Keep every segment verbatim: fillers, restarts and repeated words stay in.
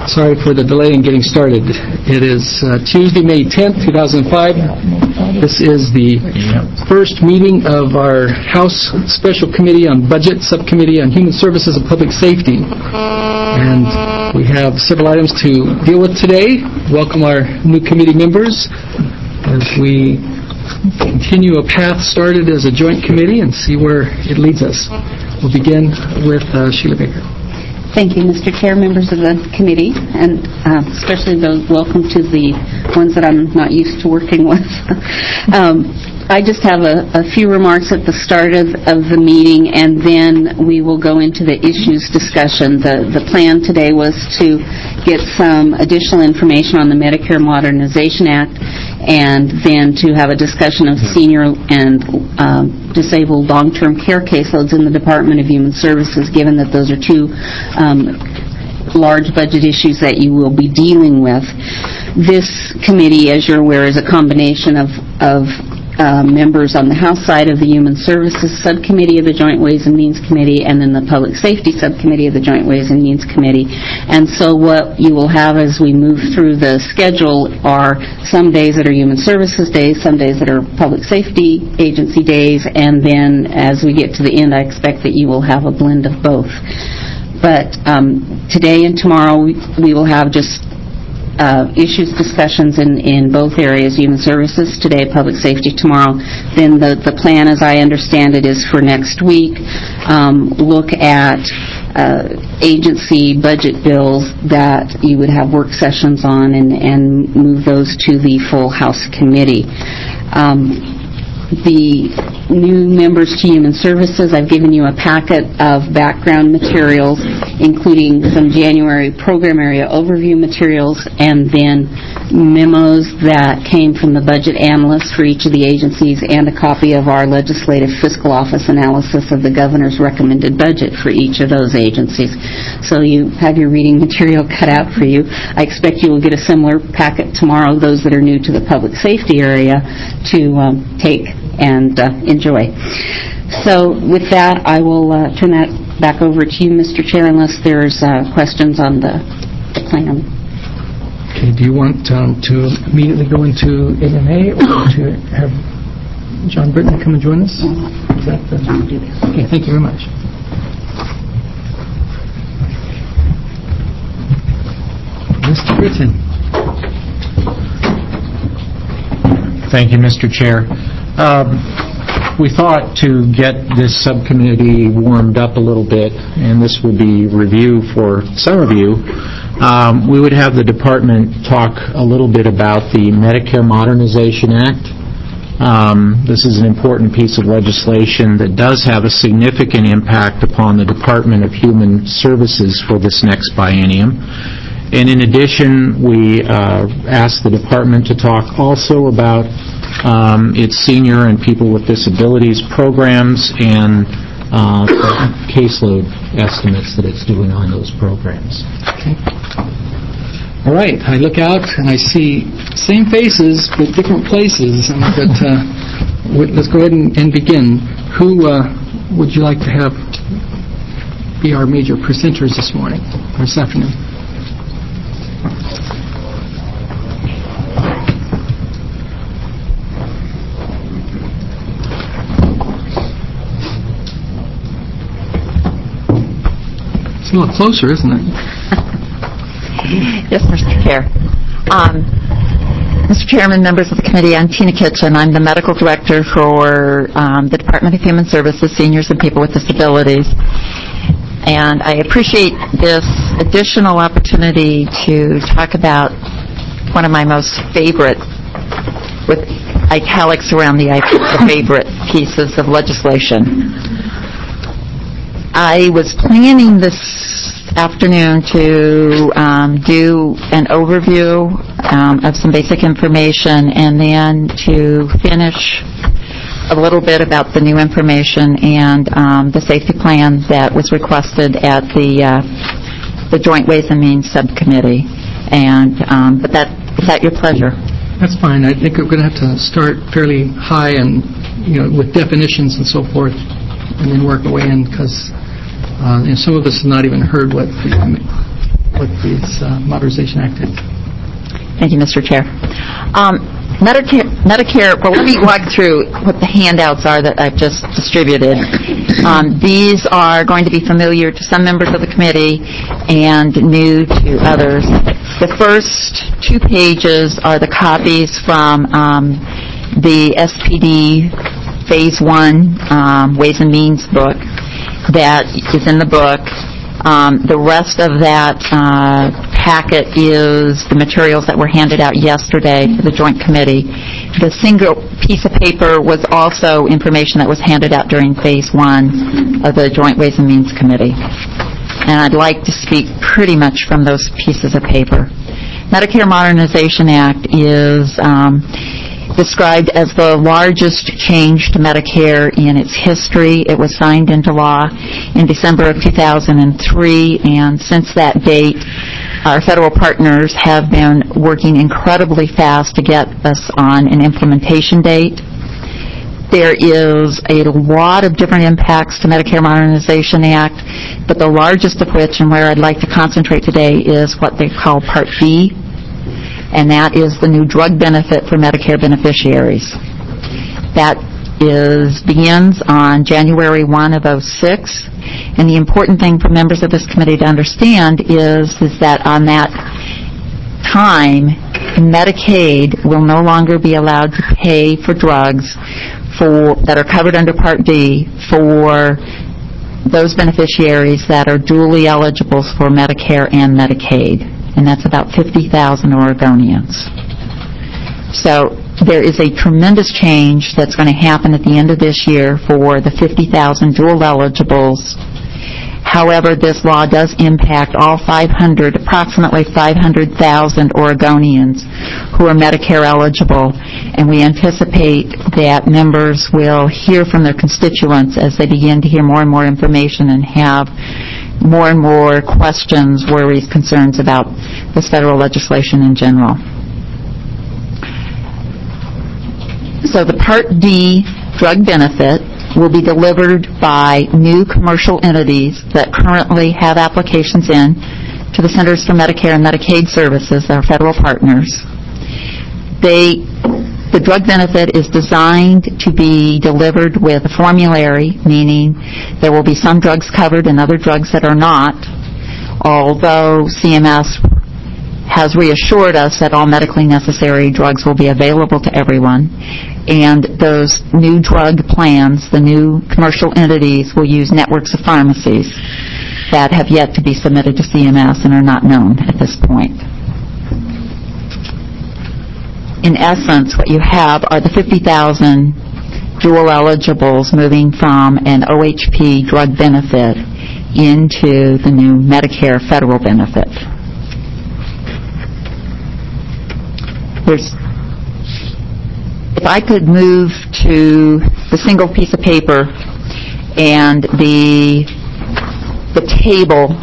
Sorry for the delay in getting started. It is uh, Tuesday, May tenth, two thousand five. This is the first meeting of our House Special Committee on Budget, Subcommittee on Human Services and Public Safety. And we have several items to deal with today. Welcome our new committee members as we continue a path started as a joint committee and see where it leads us. We'll begin with uh, Sheila Baker. Thank you, Mister Chair, members of the committee, and uh, especially those welcome to the ones that I'm not used to working with. um, I just have a, a few remarks at the start of, of the meeting, and then we will go into the issues discussion. The, the plan today was to get some additional information on the Medicare Modernization Act, and then to have a discussion of senior and um, disabled long-term care caseloads in the Department of Human Services, given that those are two um, large budget issues that you will be dealing with. This committee, as you're aware, is a combination of, of uh, members on the House side of the Human Services Subcommittee of the Joint Ways and Means Committee, and then the Public Safety Subcommittee of the Joint Ways and Means Committee. And so what you will have as we move through the schedule are some days that are Human Services days, some days that are Public Safety Agency days, and then as we get to the end, I expect that you will have a blend of both. But um, today and tomorrow, we, we will have just uh, issues discussions in, in both areas, Human Services today, Public Safety tomorrow. Then the, the plan, as I understand it, is for next week, um, look at uh, agency budget bills that you would have work sessions on and, and move those to the full House committee. Um, The new members to Human Services, I've given you a packet of background materials, including some January program area overview materials, and then memos that came from the budget analysts for each of the agencies, and a copy of our legislative fiscal office analysis of the governor's recommended budget for each of those agencies. So you have your reading material cut out for you. I expect you will get a similar packet tomorrow, those that are new to the public safety area, to um, take and uh, enjoy. So with that, I will uh, turn that back over to you, Mister Chair, unless there's uh, questions on the, the plan. Okay, do you want um, to immediately go into A M A or to have John Britton come and join us? Is that the... I'll do this. Okay, thank you very much. Mister Britton. Thank you, Mister Chair. Um, we thought to get this subcommittee warmed up a little bit, and this will be review for some of you, um, we would have the department talk a little bit about the Medicare Modernization Act. Um, this is an important piece of legislation that does have a significant impact upon the Department of Human Services for this next biennium. And in addition, we uh, asked the department to talk also about um, its senior and people with disabilities programs and uh, caseload estimates that it's doing on those programs. Okay. All right. I look out and I see same faces but different places. But uh, let's go ahead and, and begin. Who uh, would you like to have be our major presenters this morning or this afternoon? It's a little closer, isn't it? Yes, Mister Chair. Um, Mister Chairman, members of the committee, I'm Tina Kitchen. I'm the medical director for um, the Department of Human Services, Seniors and People with Disabilities. And I appreciate this additional opportunity to talk about one of my most favorite, with italics around the, the favorite pieces of legislation. I was planning this afternoon to um, do an overview um, of some basic information and then to finish a little bit about the new information and um, the safety plan that was requested at the uh, the Joint Ways and Means Subcommittee. And um, but that is that your pleasure? That's fine. I think we're going to have to start fairly high and you know with definitions and so forth, and then work our way in because uh, you know, some of us have not even heard what the what this uh, Modernization Act is. Thank you, Mister Chair. Um, Medicare, Medicare, well, let me walk through what the handouts are that I've just distributed. Um, these are going to be familiar to some members of the committee and new to others. The first two pages are the copies from um, the S P D Phase one um, Ways and Means book that is in the book. Um, the rest of that uh, packet is the materials that were handed out yesterday to the Joint Committee. The single piece of paper was also information that was handed out during Phase one of the Joint Ways and Means Committee. And I'd like to speak pretty much from those pieces of paper. Medicare Modernization Act is um, described as the largest change to Medicare in its history. It was signed into law in December of two thousand three, and since that date, our federal partners have been working incredibly fast to get us on an implementation date. There is a lot of different impacts to Medicare Modernization Act, but the largest of which, and where I'd like to concentrate today, is what they call Part B, and that is the new drug benefit for Medicare beneficiaries. That is begins on January first of oh six, and the important thing for members of this committee to understand is, is that on that time, Medicaid will no longer be allowed to pay for drugs for that are covered under Part D for those beneficiaries that are dually eligible for Medicare and Medicaid, and that's about fifty thousand Oregonians. So there is a tremendous change that's going to happen at the end of this year for the fifty thousand dual eligibles. However, this law does impact all five hundred, approximately five hundred thousand Oregonians who are Medicare eligible, and we anticipate that members will hear from their constituents as they begin to hear more and more information and have more and more questions, worries, concerns about this federal legislation in general. So the Part D drug benefit will be delivered by new commercial entities that currently have applications in to the Centers for Medicare and Medicaid Services, our federal partners. They, the drug benefit is designed to be delivered with a formulary, meaning there will be some drugs covered and other drugs that are not, although C M S has reassured us that all medically necessary drugs will be available to everyone. And those new drug plans, the new commercial entities, will use networks of pharmacies that have yet to be submitted to C M S and are not known at this point. In essence, what you have are the fifty thousand dual eligibles moving from an O H P drug benefit into the new Medicare federal benefit. There's If I could move to the single piece of paper and the the table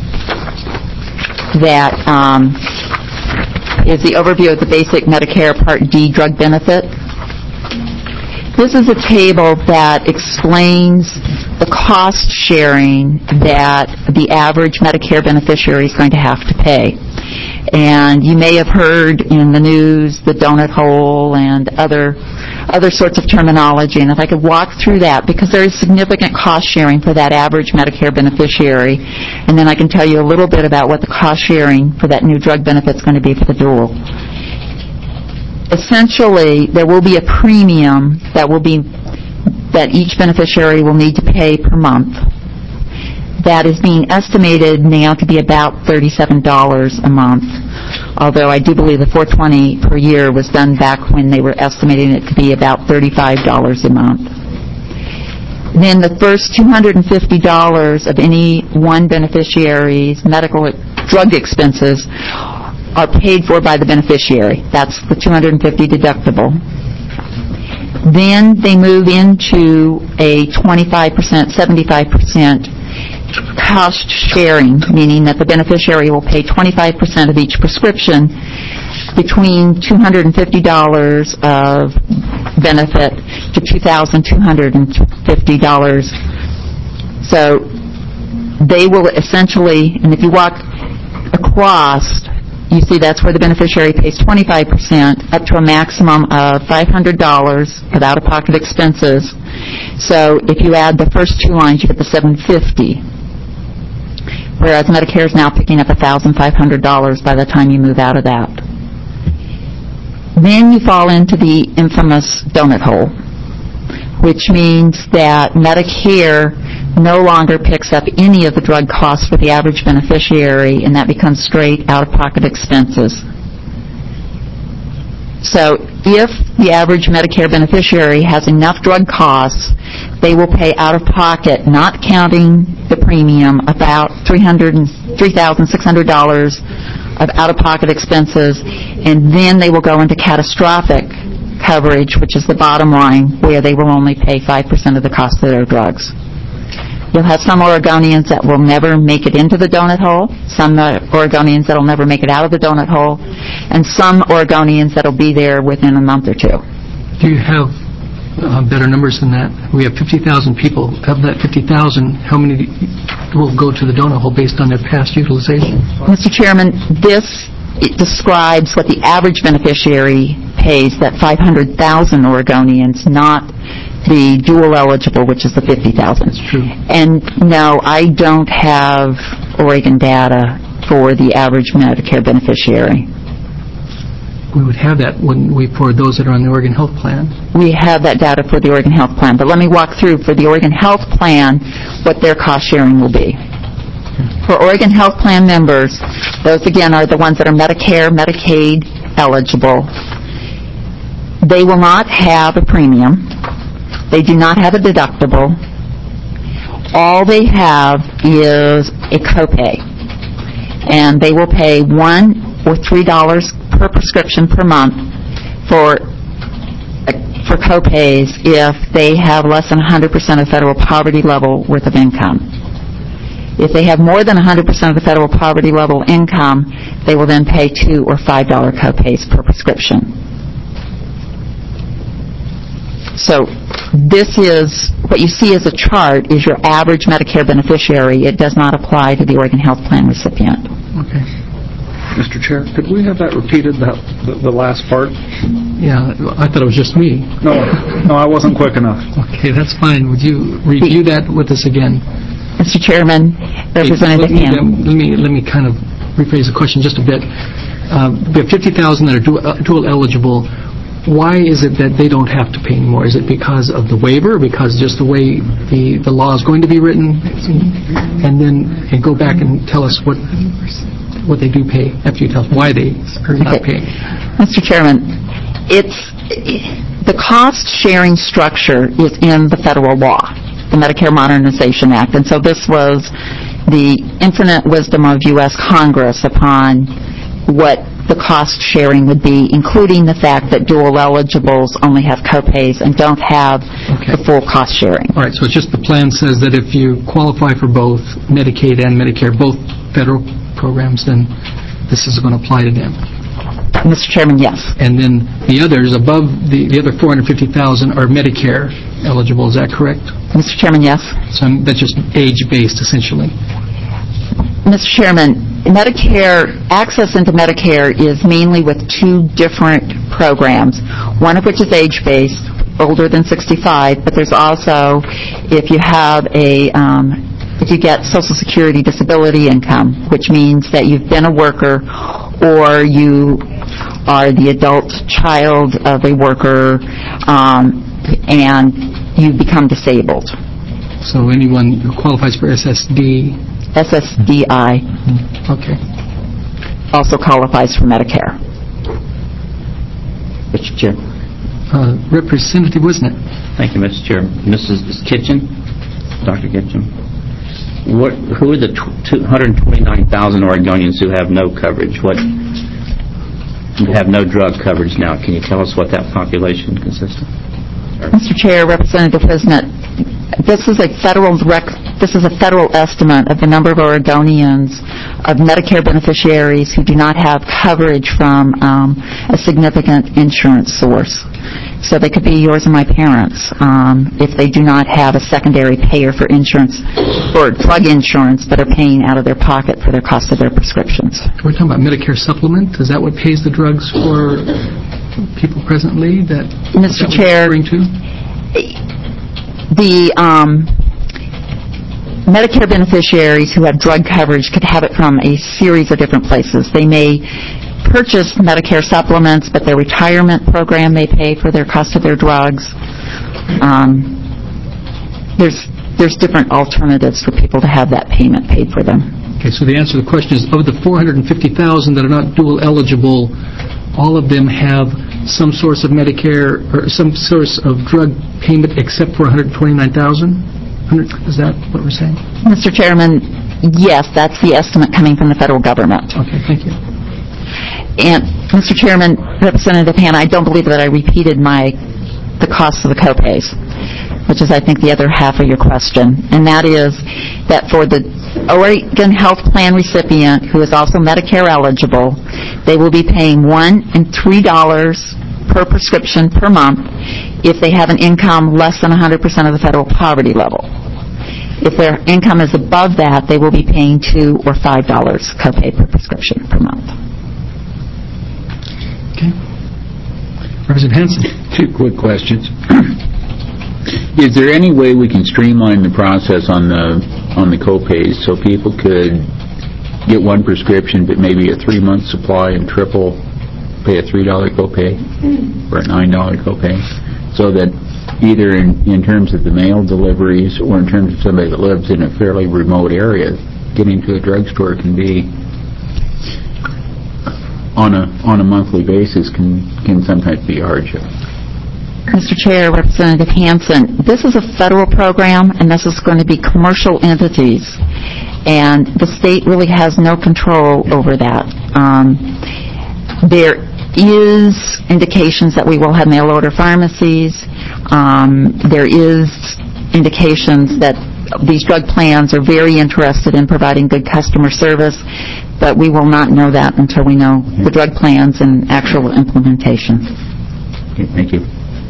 that um, is the overview of the basic Medicare Part D drug benefit. This is a table that explains the cost sharing that the average Medicare beneficiary is going to have to pay. And you may have heard in the news the donut hole and other other sorts of terminology. And if I could walk through that, because there is significant cost sharing for that average Medicare beneficiary, and then I can tell you a little bit about what the cost sharing for that new drug benefit is going to be for the dual. Essentially, there will be a premium that will be that each beneficiary will need to pay per month. That is being estimated now to be about thirty-seven dollars a month, although I do believe the four hundred twenty dollars per year was done back when they were estimating it to be about thirty-five dollars a month. Then the first two hundred fifty dollars of any one beneficiary's medical drug expenses are paid for by the beneficiary. That's the two hundred fifty dollars deductible. Then they move into a twenty-five percent, seventy-five percent cost sharing, meaning that the beneficiary will pay twenty-five percent of each prescription between two hundred fifty dollars of benefit to two thousand two hundred fifty dollars. So they will essentially, and if you walk across, you see that's where the beneficiary pays twenty-five percent up to a maximum of five hundred dollars of out-of-pocket expenses. So if you add the first two lines, you get the seven hundred fifty dollars. Whereas Medicare is now picking up one thousand five hundred dollars by the time you move out of that. Then you fall into the infamous donut hole, which means that Medicare no longer picks up any of the drug costs for the average beneficiary, and that becomes straight out-of-pocket expenses. So if the average Medicare beneficiary has enough drug costs, they will pay out-of-pocket, not counting the premium, about three thousand six hundred dollars of out-of-pocket expenses, and then they will go into catastrophic coverage, which is the bottom line, where they will only pay five percent of the cost of their drugs. You'll have some Oregonians that will never make it into the donut hole, some uh, Oregonians that will never make it out of the donut hole, and some Oregonians that will be there within a month or two. Do you have uh, better numbers than that? We have fifty thousand people. Of that fifty thousand, how many will go to the donut hole based on their past utilization? Mister Chairman, this it describes what the average beneficiary pays, that five hundred thousand Oregonians, not the dual eligible, which is the fifty thousand. That's true. And no, I don't have Oregon data for the average Medicare beneficiary. We would have that when we for those that are on the Oregon Health Plan. We have that data for the Oregon Health Plan, but let me walk through for the Oregon Health Plan what their cost sharing will be. For Oregon Health Plan members, those again are the ones that are Medicare, Medicaid eligible. They will not have a premium. They do not have a deductible. All they have is a copay, and they will pay one or three dollars per prescription per month for for copays if they have less than one hundred percent of federal poverty level worth of income. If they have more than one hundred percent of the federal poverty level income, they will then pay two or five dollar copays per prescription. So this is, what you see as a chart is your average Medicare beneficiary. It does not apply to the Oregon Health Plan recipient. Okay. Mister Chair, could we have that repeated, that, the, the last part? Yeah, I thought it was just me. No, no, I wasn't quick enough. Okay, that's fine. Would you review that with us again? Mister Chairman, Representative Hey, Ham. let me, let me kind of rephrase the question just a bit. Uh, we have fifty thousand that are dual, uh, dual eligible. Why is it that they don't have to pay anymore? Is it because of the waiver, because just the way the, the law is going to be written? And then and go back and tell us what what they do pay after you tell us why they are not Okay. paying. Mister Chairman, it's the cost sharing structure is in the federal law, the Medicare Modernization Act, and so this was the infinite wisdom of U S Congress upon what the cost sharing would be, including the fact that dual eligibles only have copays and don't have Okay. the full cost sharing. All right, so it's just the plan says that if you qualify for both Medicaid and Medicare, both federal programs, then this is going to apply to them. Mister Chairman, yes. And then the others, above the, the other four hundred fifty thousand are Medicare eligible, is that correct? Mister Chairman, yes. So that's just age-based, essentially. Mister Chairman, Medicare, access into Medicare is mainly with two different programs, one of which is age-based, older than sixty-five, but there's also, if you have a, um, if you get Social Security disability income, which means that you've been a worker or you are the adult child of a worker um, and you become disabled. So anyone who qualifies for S S D... S S D I Okay. also qualifies for Medicare. Mister Chair. Uh, Representative Wisnet. Thank you, Mister Chair. Missus Kitchen, Doctor Kitchen, what, who are the two hundred twenty-nine thousand Oregonians who have no coverage? What who have no drug coverage now? Can you tell us what that population consists of? Mister Chair, Representative Wisnet, this is a federal rec- this is a federal estimate of the number of Oregonians of Medicare beneficiaries who do not have coverage from um, a significant insurance source. So they could be yours and my parents um, if they do not have a secondary payer for insurance, for drug insurance, but are paying out of their pocket for their cost of their prescriptions. We're talking about Medicare supplement. Is that what pays the drugs for people presently? That Mister that Chair, referring to? the um, Medicare beneficiaries who have drug coverage could have it from a series of different places. They may purchase Medicare supplements, but their retirement program may pay for their cost of their drugs. Um, there's there's different alternatives for people to have that payment paid for them. Okay, so the answer to the question is, of the four hundred fifty thousand that are not dual eligible, all of them have some source of Medicare or some source of drug payment except for one hundred twenty-nine thousand? Is that what we're saying? Mister Chairman, yes, that's the estimate coming from the federal government. Okay, thank you. And, Mister Chairman, Representative Hanna, I don't believe that I repeated my the costs of the copays, which is, I think, the other half of your question. And that is that for the Oregon Health Plan recipient who is also Medicare eligible, they will be paying one and three dollars per prescription per month if they have an income less than one hundred percent of the federal poverty level. If their income is above that, they will be paying two or five dollars copay per prescription per month. Okay. Representative Hanson. Two quick questions. Is there any way we can streamline the process on the on the copays so people could get one prescription but maybe a three-month supply and triple pay a three dollar copay or a nine dollar copay, so that either in, in terms of the mail deliveries or in terms of somebody that lives in a fairly remote area, getting to a drugstore can be on a on a monthly basis can can sometimes be a hardship. Mister Chair, Representative Hanson, this is a federal program, and this is going to be commercial entities, and the state really has no control over that. Um, there is indications that we will have mail-order pharmacies. Um, there is indications that these drug plans are very interested in providing good customer service, but we will not know that until we know the drug plans and actual implementation. Okay, thank you.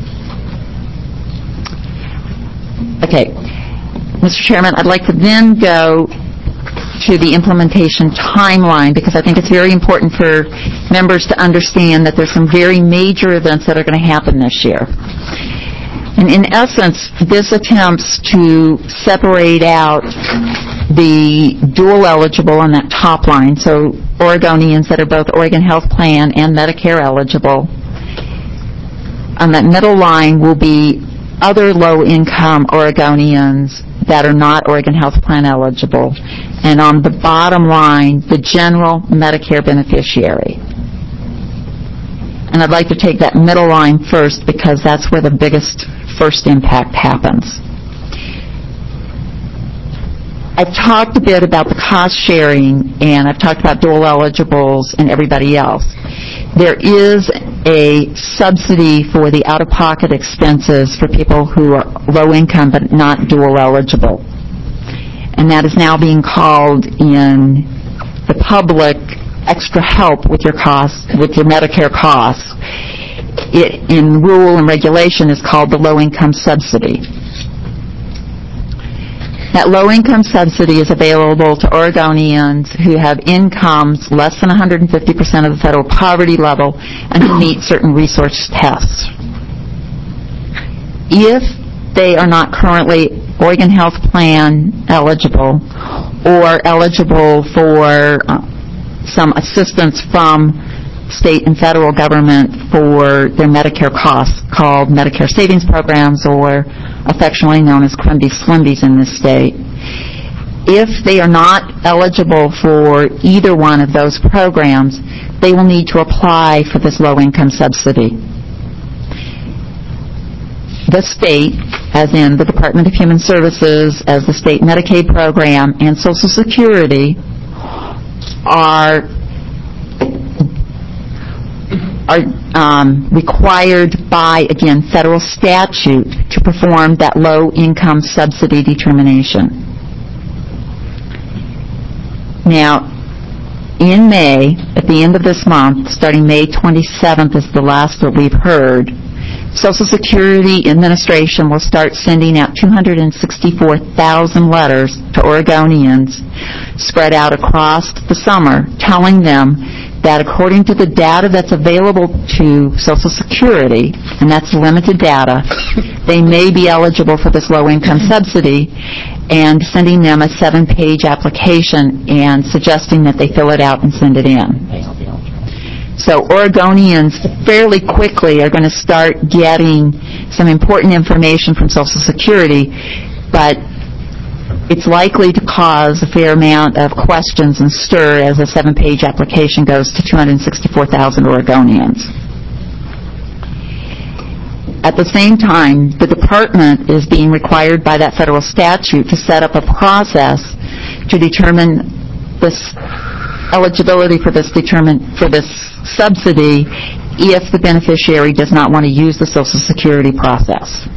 Okay. Mister Chairman, I'd like to then go to the implementation timeline, because I think it's very important for members to understand that there's some very major events that are going to happen this year. And in essence, this attempts to separate out the dual eligible on that top line, so Oregonians that are both Oregon Health Plan and Medicare eligible. On that middle line will be other low-income Oregonians that are not Oregon Health Plan eligible. And on the bottom line, the general Medicare beneficiary. And I'd like to take that middle line first because that's where the biggest first impact happens. I've talked a bit about the cost sharing, and I've talked about dual eligibles and everybody else. There is a subsidy for the out-of-pocket expenses for people who are low income but not dual eligible. And that is now being called in the public extra help with your costs, with your Medicare costs. It, in rule and regulation, is called the low-income subsidy. That low-income subsidy is available to Oregonians who have incomes less than one hundred fifty percent of the federal poverty level and who meet certain resource tests. If they are not currently Oregon Health Plan eligible or eligible for uh, some assistance from state and federal government for their Medicare costs, called Medicare Savings Programs, or affectionately known as Quimby Slimbies in this state. If they are not eligible for either one of those programs, they will need to apply for this low-income subsidy. The state, as in the Department of Human Services, as the state Medicaid program, and Social Security, are are um, required by, again, federal statute to perform that low-income subsidy determination. Now, in May, at the end of this month, starting May twenty-seventh is the last that we've heard, Social Security Administration will start sending out two hundred sixty-four thousand letters to Oregonians spread out across the summer, telling them that according to the data that's available to Social Security, and that's limited data, they may be eligible for this low-income subsidy, and sending them a seven-page application and suggesting that they fill it out and send it in. So Oregonians fairly quickly are going to start getting some important information from Social Security, but it's likely to cause a fair amount of questions and stir as a seven-page application goes to two hundred sixty-four thousand Oregonians. At the same time, the department is being required by that federal statute to set up a process to determine this eligibility for this determine for this subsidy if the beneficiary does not want to use the Social Security process.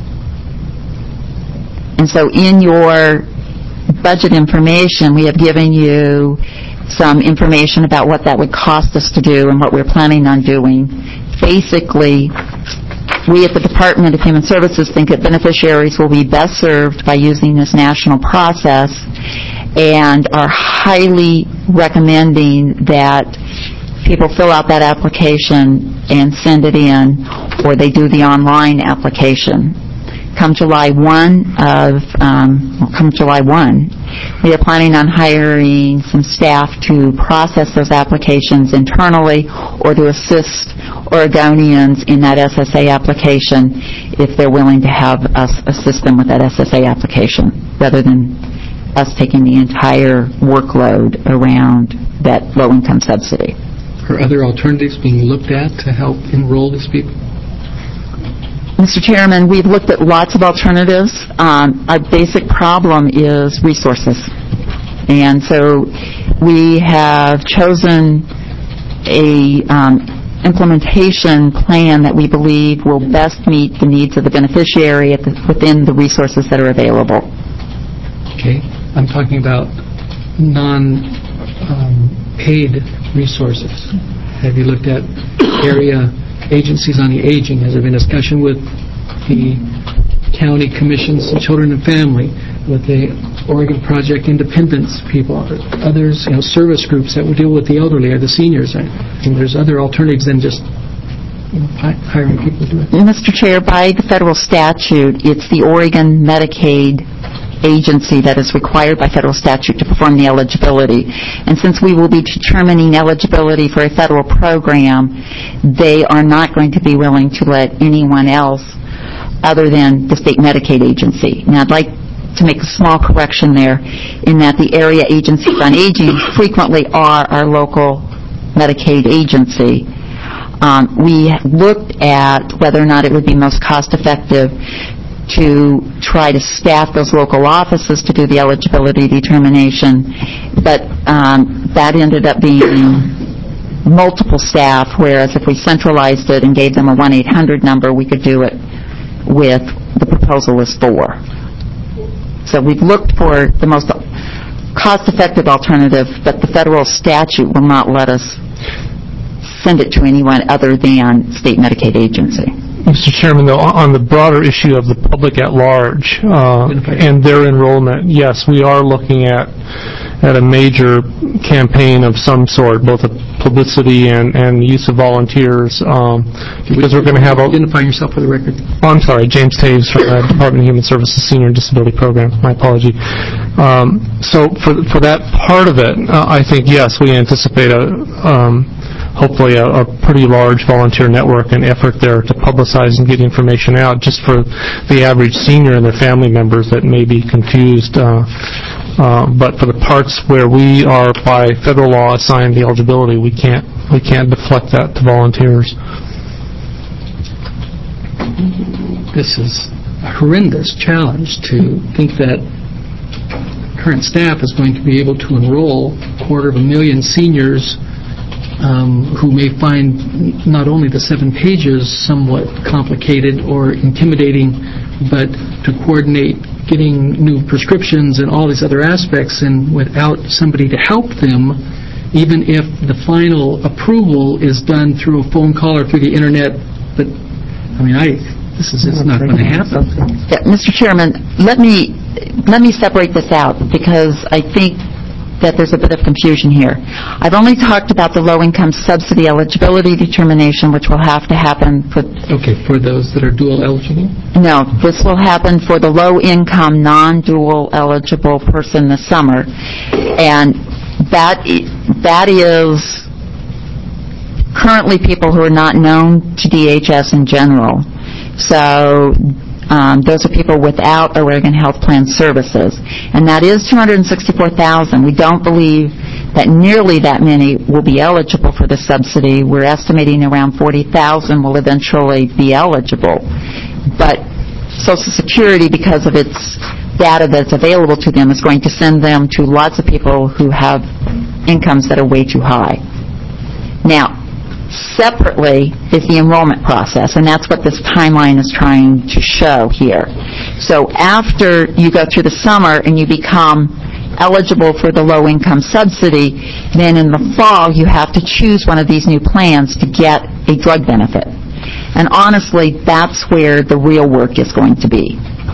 And so in your budget information, we have given you some information about what that would cost us to do and what we're planning on doing. Basically, we at the Department of Human Services think that beneficiaries will be best served by using this national process and are highly recommending that people fill out that application and send it in, or they do the online application. Come July first of, um, well, come July first, we are planning on hiring some staff to process those applications internally or to assist Oregonians in that S S A application if they're willing to have us assist them with that S S A application rather than us taking the entire workload around that low-income subsidy. Are other alternatives being looked at to help enroll these people? Mister Chairman, we've looked at lots of alternatives. Um, our basic problem is resources. And so we have chosen a um, implementation plan that we believe will best meet the needs of the beneficiary at the, within the resources that are available. Okay. I'm talking about non-paid um, resources. Have you looked at area agencies on the aging? Has there been discussion with the county commissions of children and family, with the Oregon Project Independence people, others, you know, service groups that will deal with the elderly or the seniors? I mean, there's other alternatives than just, you know, hiring people to do it. Mister Chair, by the federal statute, it's the Oregon Medicaid agency that is required by federal statute to perform the eligibility. And since we will be determining eligibility for a federal program, they are not going to be willing to let anyone else other than the state Medicaid agency. Now, I'd like to make a small correction there in that the area agencies on aging frequently are our local Medicaid agency. Um, we looked at whether or not it would be most cost-effective to try to staff those local offices to do the eligibility determination, but um, that ended up being multiple staff, whereas if we centralized it and gave them a one eight hundred number, we could do it with the proposal is four. So we've looked for the most cost-effective alternative, but the federal statute will not let us send it to anyone other than state Medicaid agency. Mister Chairman, though, on the broader issue of the public at large uh, and their enrollment, yes, we are looking at at a major campaign of some sort, both of publicity and, and use of volunteers, um, because we're going to have a... Identify yourself for the record. Oh, I'm sorry, James Taves from the Department of Human Services Senior Disability Program. My apology. Um, so for for that part of it, uh, I think, yes, we anticipate a... Um, hopefully a, a pretty large volunteer network and effort there to publicize and get information out just for the average senior and their family members that may be confused. Uh, uh, but for the parts where we are by federal law assigned the eligibility, we can't we can't deflect that to volunteers. This is a horrendous challenge to think that current staff is going to be able to enroll a quarter of a million seniors Um, who may find not only the seven pages somewhat complicated or intimidating, but to coordinate getting new prescriptions and all these other aspects, and without somebody to help them, even if the final approval is done through a phone call or through the internet, but I mean, I, this is just not going to happen. Yeah, Mister Chairman, let me, let me separate this out, because I think that there's a bit of confusion here. I've only talked about the low-income subsidy eligibility determination, which will have to happen for... Okay, for those that are dual eligible? No, this will happen for the low-income, non-dual eligible person this summer. And that i- that is currently people who are not known to D H S in general. So um, those are people without Oregon Health Plan services. And that is two hundred sixty-four thousand. We don't believe that nearly that many will be eligible for the subsidy. We're estimating around forty thousand will eventually be eligible. But Social Security, because of its data that's available to them, is going to send them to lots of people who have incomes that are way too high. Now, separately is the enrollment process, and that's what this timeline is trying to show here. So after you go through the summer and you become eligible for the low-income subsidy, then in the fall you have to choose one of these new plans to get a drug benefit. And honestly, that's where the real work is going to be.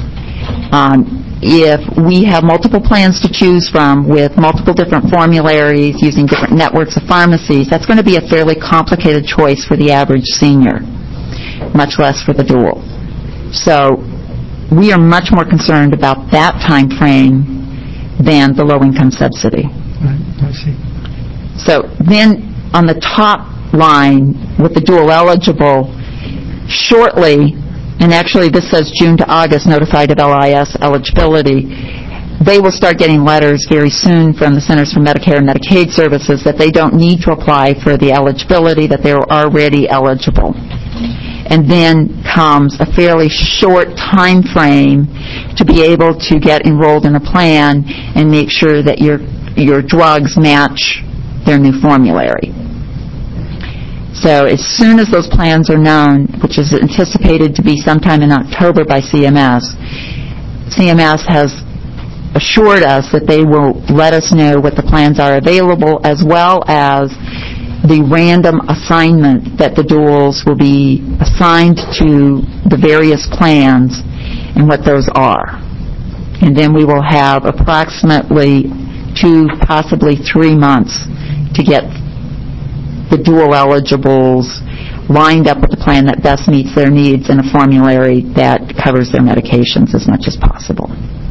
Um, if we have multiple plans to choose from with multiple different formularies using different networks of pharmacies, that's going to be a fairly complicated choice for the average senior, much less for the dual. So we are much more concerned about that time frame than the low-income subsidy. Right, I see. So then on the top line with the dual eligible, shortly, and actually this says June to August, notified of L I S eligibility, they will start getting letters very soon from the Centers for Medicare and Medicaid Services that they don't need to apply for the eligibility, that they're already eligible. And then comes a fairly short time frame to be able to get enrolled in a plan and make sure that your your drugs match their new formulary. So as soon as those plans are known, which is anticipated to be sometime in October by C M S, C M S has assured us that they will let us know what the plans are available, as well as the random assignment that the duals will be assigned to the various plans and what those are. And then we will have approximately two, possibly three months to get the dual eligibles lined up with a plan that best meets their needs and a formulary that covers their medications as much as possible.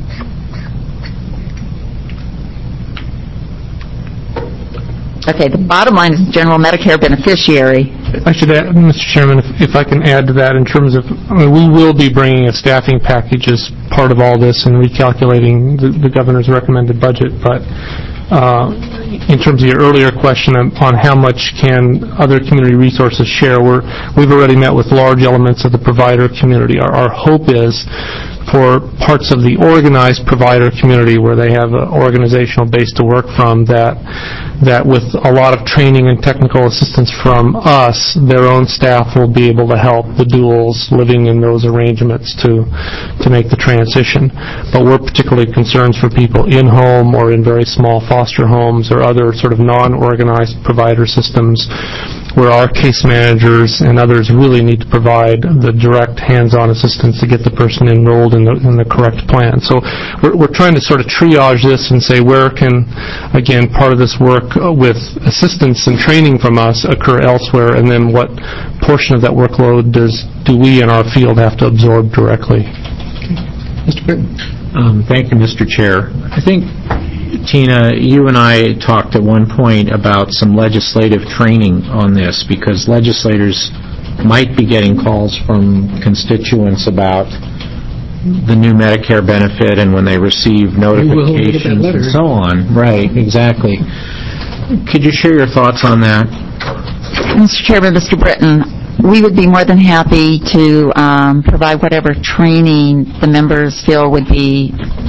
Okay, the bottom line is general Medicare beneficiary. I should add, Mister Chairman, if, if I can add to that in terms of, I mean, we will be bringing a staffing package as part of all this and recalculating the, the governor's recommended budget, but uh, in terms of your earlier question on, on how much can other community resources share, we're, we've already met with large elements of the provider community. Our, our hope is for parts of the organized provider community where they have an organizational base to work from, that that with a lot of training and technical assistance from us, their own staff will be able to help the duals living in those arrangements to to make the transition. But we're particularly concerned for people in home or in very small foster homes or other sort of non-organized provider systems where our case managers and others really need to provide the direct hands-on assistance to get the person enrolled in the, in the correct plan. So we're, we're trying to sort of triage this and say where can, again, part of this work with assistance and training from us occur elsewhere, and then what portion of that workload does do we in our field have to absorb directly. Mister Britton. Um, thank you, Mister Chair. I think, Tina, you and I talked at one point about some legislative training on this, because legislators might be getting calls from constituents about the new Medicare benefit and when they receive notifications and so on. Right, exactly. Could you share your thoughts on that? Mister Chairman, Mister Britton, we would be more than happy to um, provide whatever training the members feel would be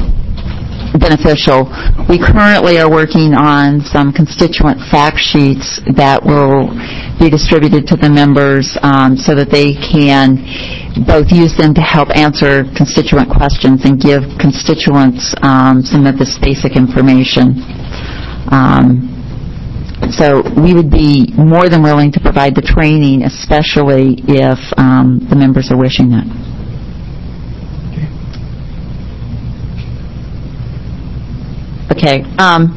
beneficial. We currently are working on some constituent fact sheets that will be distributed to the members um, so that they can both use them to help answer constituent questions and give constituents um, some of this basic information. Um, So we would be more than willing to provide the training, especially if um, the members are wishing that. Okay. Um,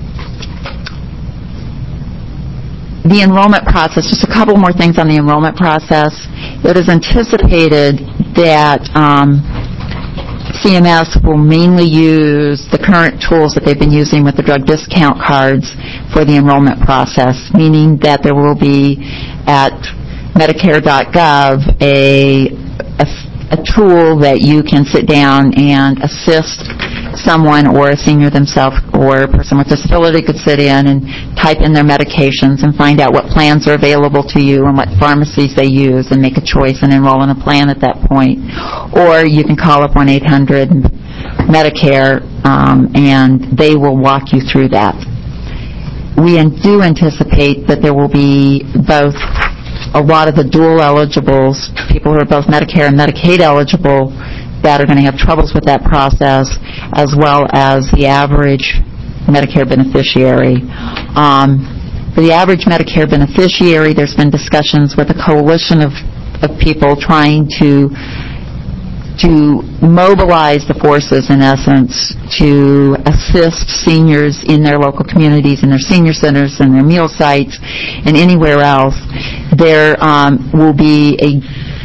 the enrollment process, just a couple more things on the enrollment process. It is anticipated that um, C M S will mainly use the current tools that they've been using with the drug discount cards for the enrollment process, meaning that there will be at Medicare dot gov a, a, a tool that you can sit down and assist someone, or a senior themselves or a person with disability could sit in and type in their medications and find out what plans are available to you and what pharmacies they use and make a choice and enroll in a plan at that point. Or you can call up one eight hundred Medicare um, and they will walk you through that. We do anticipate that there will be both a lot of the dual eligibles, people who are both Medicare and Medicaid eligible, that are going to have troubles with that process, as well as the average Medicare beneficiary. Um, for the average Medicare beneficiary, there's been discussions with a coalition of, of people trying to to mobilize the forces, in essence, to assist seniors in their local communities, in their senior centers, and their meal sites, and anywhere else. There um, will be a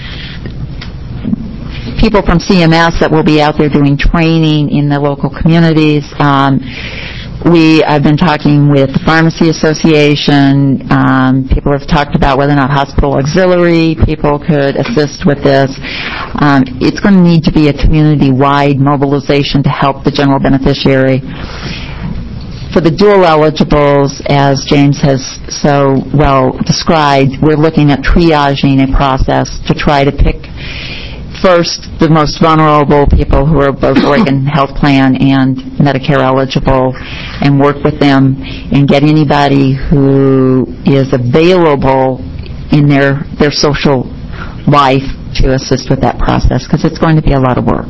people from C M S that will be out there doing training in the local communities. Um, we have been talking with the Pharmacy Association. Um, people have talked about whether or not hospital auxiliary people could assist with this. Um, it's going to need to be a community-wide mobilization to help the general beneficiary. For the dual eligibles, as James has so well described, we're looking at triaging a process to try to pick first the most vulnerable people who are both Oregon Health Plan and Medicare eligible, and work with them and get anybody who is available in their, their social life to assist with that process, because it's going to be a lot of work.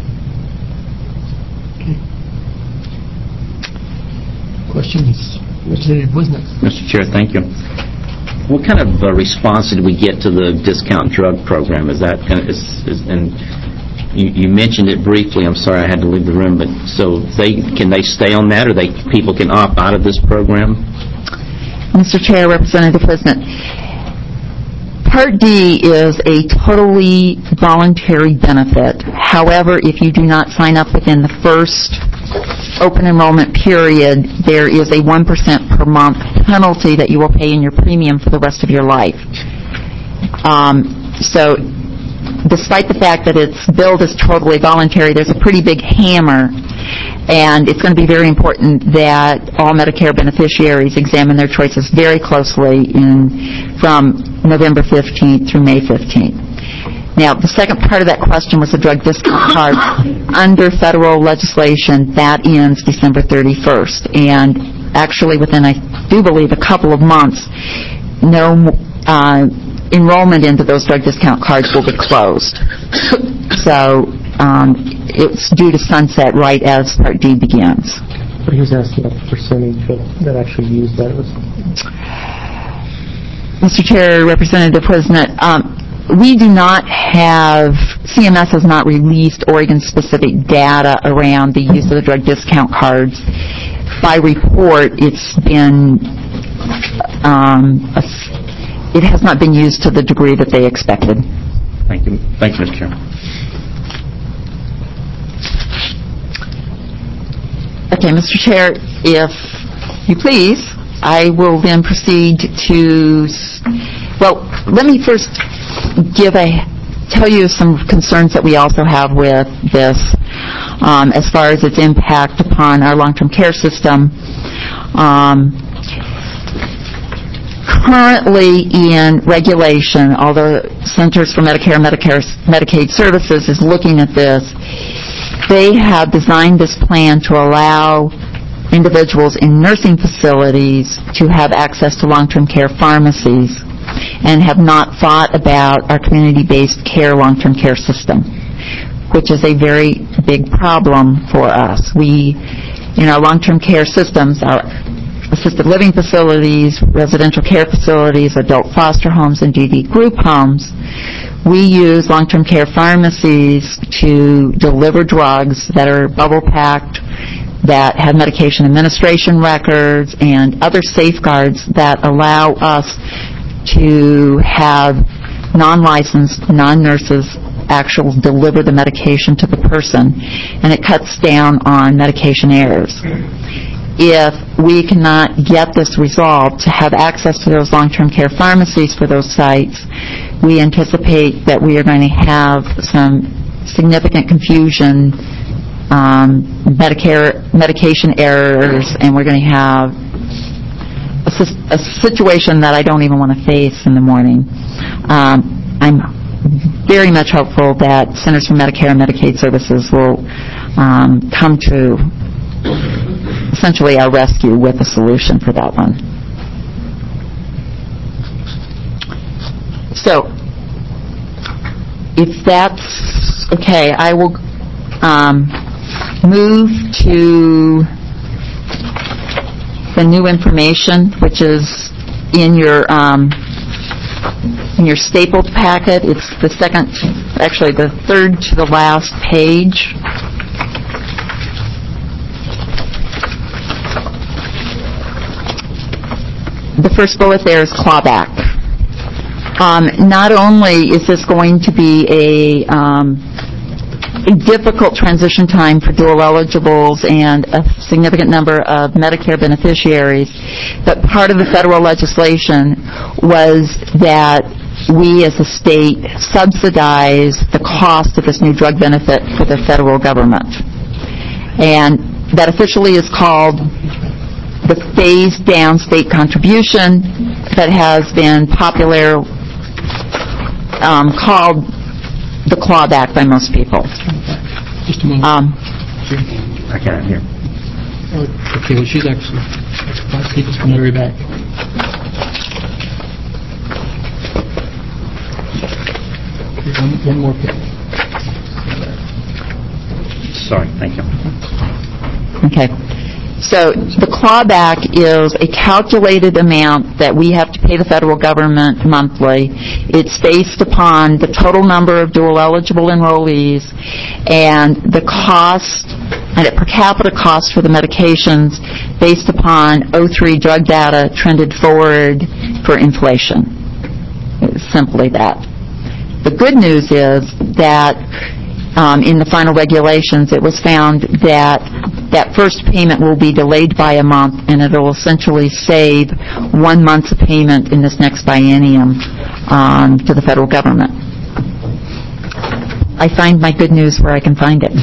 Questions? Representative Wisnick. Mister Chair, thank you. What kind of uh, response did we get to the discount drug program? Is that kind of, is, is, and you, you mentioned it briefly. I'm sorry I had to leave the room, but so they can they stay on that, or they people can opt out of this program? Mister Chair, Representative Wisnick, Part D is a totally voluntary benefit. However, if you do not sign up within the first open enrollment period, there is a one percent per month penalty that you will pay in your premium for the rest of your life. Um, so despite the fact that it's billed as totally voluntary, there's a pretty big hammer, and it's going to be very important that all Medicare beneficiaries examine their choices very closely in, from November fifteenth through May fifteenth. Now, the second part of that question was the drug discount card. Under federal legislation, that ends December thirty-first. And actually, within, I do believe, a couple of months, no uh, enrollment into those drug discount cards will be closed. So um, it's due to sunset right as Part D begins. But he was asking about the percentage of, that actually use that. Mister Chair, Representative Wisnick, um, we do not have, C M S has not released Oregon-specific data around the use of the drug discount cards. By report, it's been, um, a, it has not been used to the degree that they expected. Thank you. Thank you, Mister Chairman. Okay, Mister Chair, if you please, I will then proceed to, well, let me first give a, tell you some concerns that we also have with this um, as far as its impact upon our long-term care system. Um, currently in regulation, although Centers for Medicare and Medicare, Medicaid Services is looking at this, they have designed this plan to allow individuals in nursing facilities to have access to long-term care pharmacies, and have not thought about our community-based care long-term care system, which is a very big problem for us. We, in our long-term care systems, our assisted living facilities, residential care facilities, adult foster homes, and D D group homes, we use long-term care pharmacies to deliver drugs that are bubble-packed, that have medication administration records, and other safeguards that allow us to have non-licensed, non-nurses actually deliver the medication to the person, and it cuts down on medication errors. If we cannot get this resolved to have access to those long-term care pharmacies for those sites, we anticipate that we are going to have some significant confusion, um, Medicare medication errors, and we're going to have a, a situation that I don't even want to face in the morning. Um, I'm very much hopeful that Centers for Medicare and Medicaid Services will um, come to essentially our rescue with a solution for that one. So, if that's okay, I will um, move to the new information, which is in your um, in your stapled packet. It's the second, actually the third to the last page. The first bullet there is clawback. Um, not only is this going to be a, um, a difficult transition time for dual eligibles and a significant number of Medicare beneficiaries, but part of the federal legislation was that we as a state subsidize the cost of this new drug benefit for the federal government. And that officially is called the phased down state contribution, that has been popular um, called the clawback by most people. Just a moment. Um, I got it here. Oh, okay, well, she's actually, that's five pages from the very back. Okay, one, one more page. Sorry, thank you. Okay. So the clawback is a calculated amount that we have to pay the federal government monthly. It's based upon the total number of dual eligible enrollees and the cost, and per capita cost for the medications based upon oh three drug data trended forward for inflation. It's simply that. The good news is that Um, in the final regulations, it was found that that first payment will be delayed by a month, and it will essentially save one month's payment in this next biennium um, to the federal government. I find my good news where I can find it.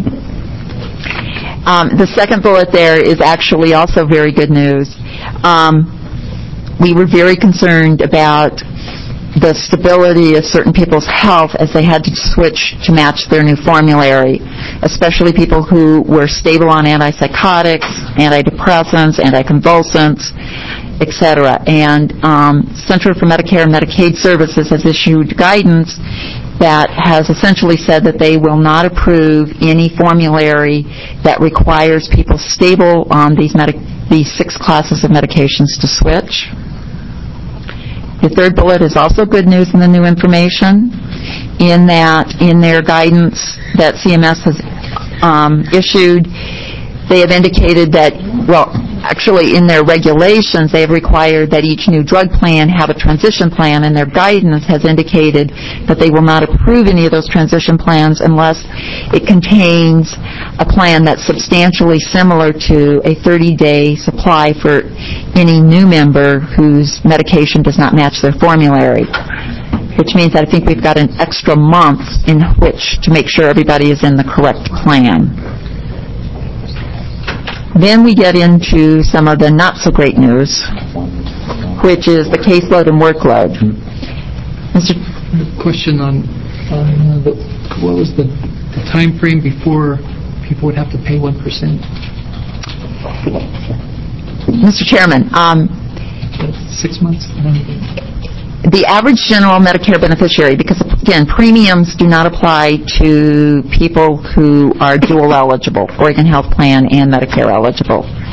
um, the second bullet there is actually also very good news. Um, we were very concerned about the stability of certain people's health as they had to switch to match their new formulary, especially people who were stable on antipsychotics, antidepressants, anticonvulsants, et cetera. And um, Center for Medicare and Medicaid Services has issued guidance that has essentially said that they will not approve any formulary that requires people stable on these, medic- these six classes of medications to switch. The third bullet is also good news in the new information, in that in their guidance that C M S has um, issued, they have indicated that, well, actually in their regulations, they have required that each new drug plan have a transition plan, and their guidance has indicated that they will not approve any of those transition plans unless it contains a plan that's substantially similar to a thirty-day supply for any new member whose medication does not match their formulary, which means that I think we've got an extra month in which to make sure everybody is in the correct plan. Then we get into some of the not-so-great news, which is the caseload and workload. Mister Question on, on uh, the, what was the, the time frame before people would have to pay one percent? Mister Chairman, um, Six months? the average general Medicare beneficiary, because again, premiums do not apply to people who are dual eligible, Oregon Health Plan and Medicare eligible.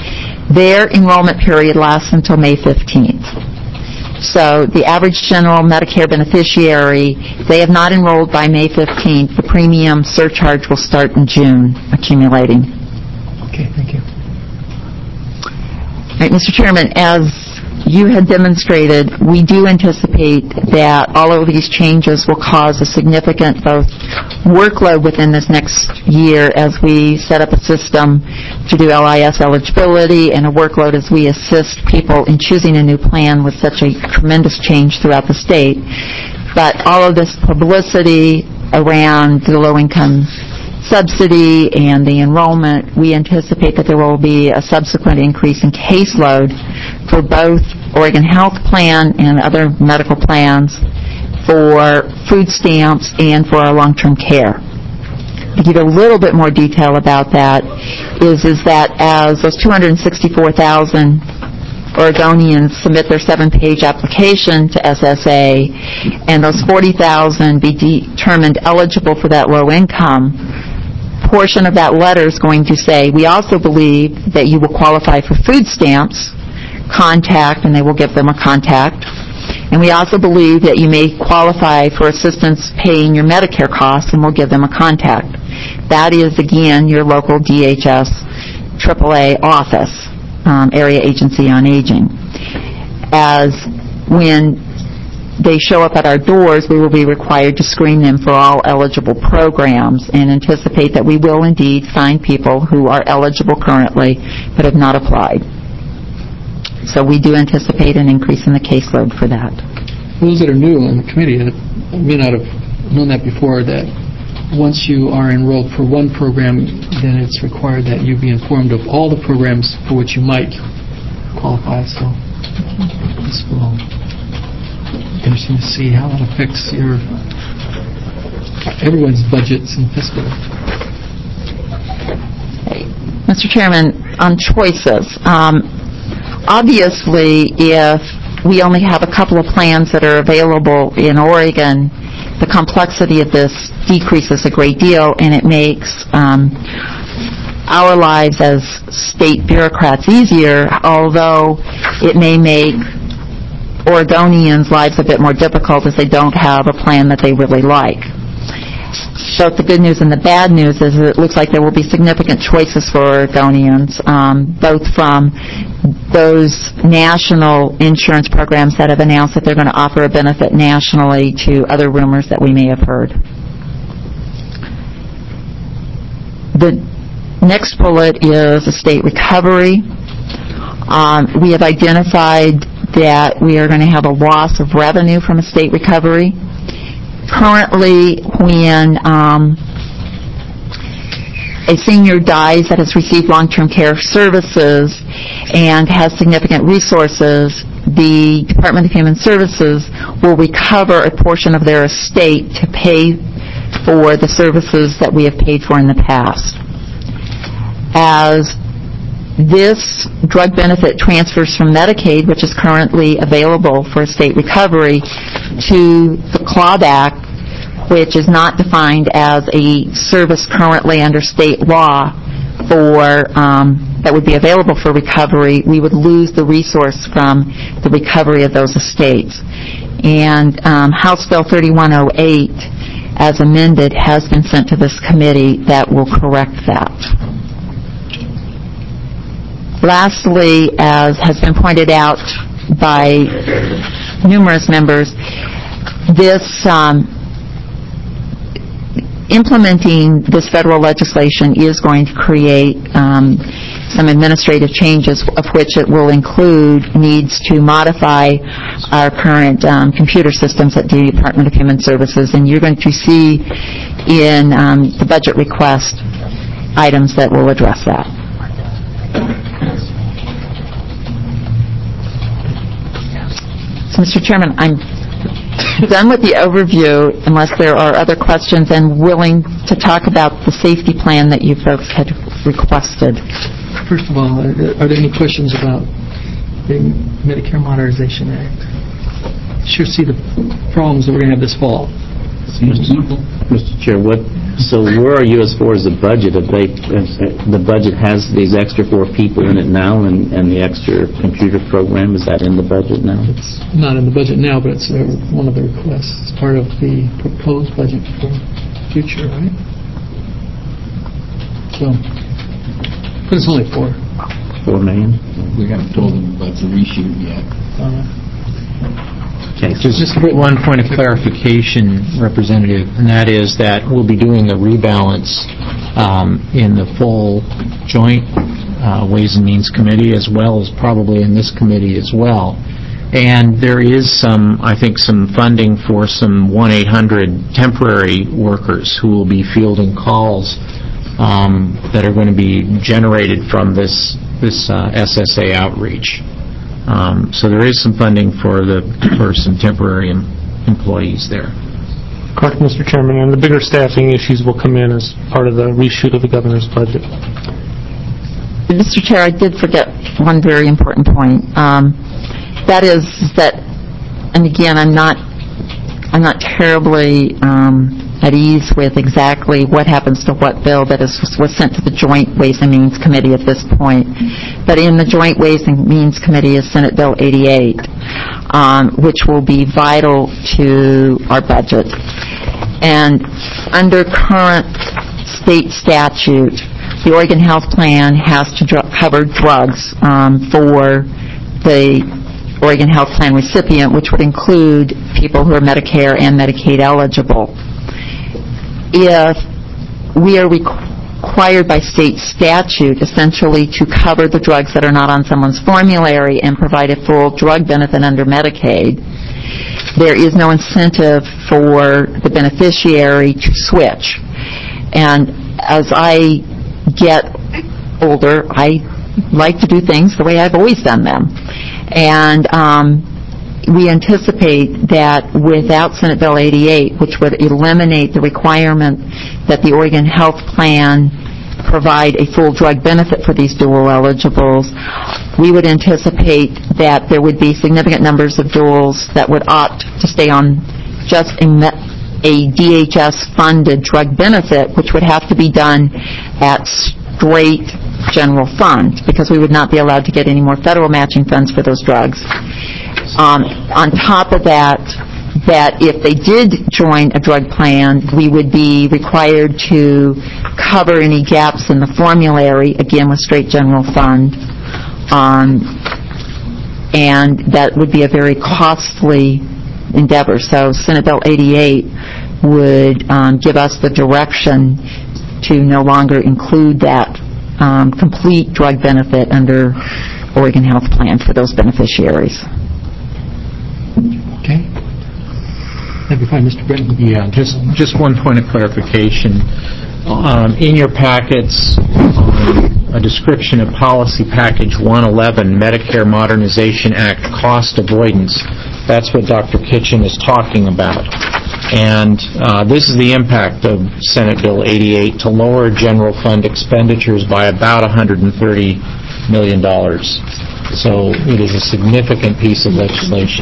Their enrollment period lasts until May fifteenth. So the average general Medicare beneficiary, if they have not enrolled by May fifteenth, the premium surcharge will start in June, accumulating. Okay, thank you. All right, Mister Chairman, as you had demonstrated, we do anticipate that all of these changes will cause a significant both workload within this next year as we set up a system to do L I S eligibility, and a workload as we assist people in choosing a new plan with such a tremendous change throughout the state. But all of this publicity around the low-income subsidy and the enrollment, we anticipate that there will be a subsequent increase in caseload for both Oregon Health Plan and other medical plans, for food stamps, and for our long-term care. To give you a little bit more detail about that is, is that as those two hundred sixty-four thousand Oregonians submit their seven-page application to S S A, and those forty thousand be determined eligible for that low income, portion of that letter is going to say, we also believe that you will qualify for food stamps, contact, and they will give them a contact. And we also believe that you may qualify for assistance paying your Medicare costs, and we'll give them a contact. That is, again, your local D H S triple A office, um, Area Agency on Aging. As when they show up at our doors, we will be required to screen them for all eligible programs and anticipate that we will indeed find people who are eligible currently but have not applied. So we do anticipate an increase in the caseload for that. Those that are new on the committee that may not have known that before, that once you are enrolled for one program, then it's required that you be informed of all the programs for which you might qualify. So this will be interesting to see how that affects your everyone's budgets and fiscal. Mister Chairman, on choices, um, obviously, if we only have a couple of plans that are available in Oregon, the complexity of this decreases a great deal, and it makes um, our lives as state bureaucrats easier, although it may make Oregonians' lives a bit more difficult as they don't have a plan that they really like. Both the good news and the bad news is that it looks like there will be significant choices for Oregonians, um, both from those national insurance programs that have announced that they're going to offer a benefit nationally to other rumors that we may have heard. The next bullet is estate recovery. Um, we have identified that we are going to have a loss of revenue from estate recovery. Currently, when um, a senior dies that has received long-term care services and has significant resources, the Department of Human Services will recover a portion of their estate to pay for the services that we have paid for in the past. As this drug benefit transfers from Medicaid, which is currently available for estate recovery, to the clawback, which is not defined as a service currently under state law for um, that would be available for recovery, we would lose the resource from the recovery of those estates. And um, House Bill thirty-one oh eight, as amended, has been sent to this committee that will correct that. Lastly, as has been pointed out by numerous members, this um, implementing this federal legislation is going to create um, some administrative changes, of which it will include needs to modify our current um, computer systems at the Department of Human Services, and you're going to see in um, the budget request items that will address that. So, Mister Chairman, I'm done with the overview unless there are other questions, and willing to talk about the safety plan that you folks had requested. First of all, are there any questions about the Medicare Modernization Act? Sure see the problems that we're going to have this fall. Seems simple. Mister Chair, what, so where are you as far as the budget? Have they, the budget has these extra four people in it now, and, and the extra computer program, is that in the budget now? It's not in the budget now, but it's uh, one of the requests. It's part of the proposed budget for future, right? So, but it's only four. Four million? We haven't told them about the reshoot yet. Uh, Okay. Just one point of clarification, Representative, and that is that we'll be doing a rebalance um, in the full joint uh, Ways and Means Committee, as well as probably in this committee as well. And there is some, I think, some funding for some one eight hundred temporary workers who will be fielding calls um, that are going to be generated from this, this uh, S S A outreach. Um, so there is some funding for the for some temporary em- employees there. Correct, Mister Chairman, and the bigger staffing issues will come in as part of the reshoot of the governor's budget. Mister Chair, I did forget one very important point. Um, that is that, and again, I'm not, I'm not terribly um, at ease with exactly what happens to what bill that is, was sent to the Joint Ways and Means Committee at this point. But in the Joint Ways and Means Committee is Senate Bill eighty-eight, um, which will be vital to our budget. And under current state statute, the Oregon Health Plan has to dr- cover drugs um, for the Oregon Health Plan recipient, which would include people who are Medicare and Medicaid eligible. If we are required by state statute essentially to cover the drugs that are not on someone's formulary and provide a full drug benefit under Medicaid, there is no incentive for the beneficiary to switch. And as I get older, I like to do things the way I've always done them. And um, we anticipate that without Senate Bill eighty-eight, which would eliminate the requirement that the Oregon Health Plan provide a full drug benefit for these dual eligibles, we would anticipate that there would be significant numbers of duals that would opt to stay on just a, a D H S-funded drug benefit, which would have to be done at straight general fund, because we would not be allowed to get any more federal matching funds for those drugs. Um, on top of that, that if they did join a drug plan, we would be required to cover any gaps in the formulary, again with straight general fund, um, and that would be a very costly endeavor. So Senate Bill eighty-eight would um, give us the direction to no longer include that um, complete drug benefit under Oregon Health Plan for those beneficiaries. okay. That'd be fine, Mister Britton. Yeah, just just one point of clarification. Um, in your packets, um, a description of Policy Package one eleven, Medicare Modernization Act Cost Avoidance. That's what Doctor Kitchen is talking about. And uh, this is the impact of Senate Bill eighty-eight to lower general fund expenditures by about one hundred thirty million dollars. So it is a significant piece of legislation.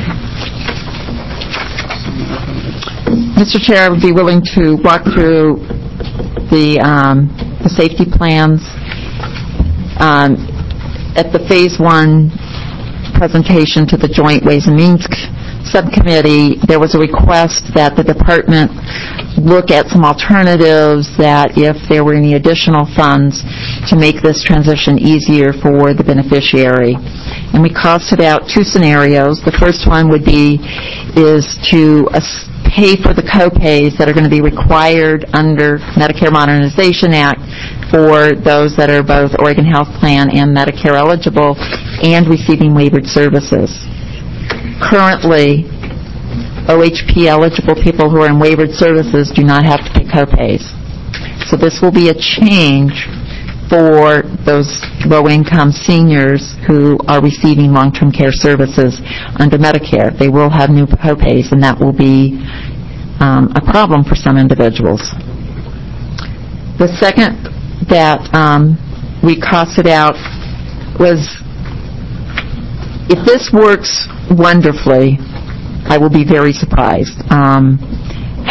Mister Chair, I would be willing to walk through the, um, the safety plans. Um, at the Phase one presentation to the Joint Ways and Means Subcommittee, there was a request that the department look at some alternatives, that if there were any additional funds to make this transition easier for the beneficiary. And we costed out two scenarios. The first one would be is to uh, pay for the co-pays that are going to be required under Medicare Modernization Act for those that are both Oregon Health Plan and Medicare eligible and receiving waivered services. Currently, O H P eligible people who are in waivered services do not have to pay co-pays. So this will be a change for those low-income seniors who are receiving long-term care services under Medicare. They will have new co-pays, and that will be um, a problem for some individuals. The second that um, we costed out was, if this works wonderfully, I will be very surprised. Um,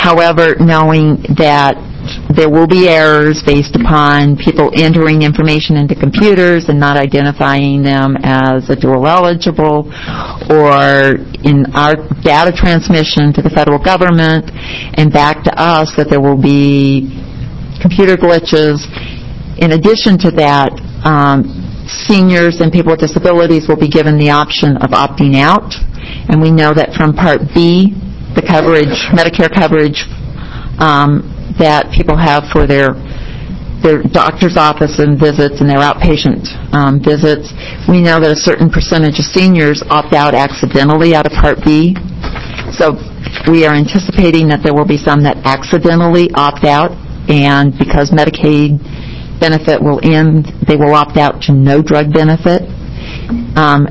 However, knowing that there will be errors based upon people entering information into computers and not identifying them as a dual eligible, or in our data transmission to the federal government and back to us that there will be computer glitches. In addition to that, um, seniors and people with disabilities will be given the option of opting out, and we know that from Part B, the coverage, Medicare coverage, um, that people have for their their doctor's office and visits and their outpatient um, visits. We know that a certain percentage of seniors opt out accidentally out of Part B. So we are anticipating that there will be some that accidentally opt out, and because Medicaid benefit will end, they will opt out to no drug benefit. Um,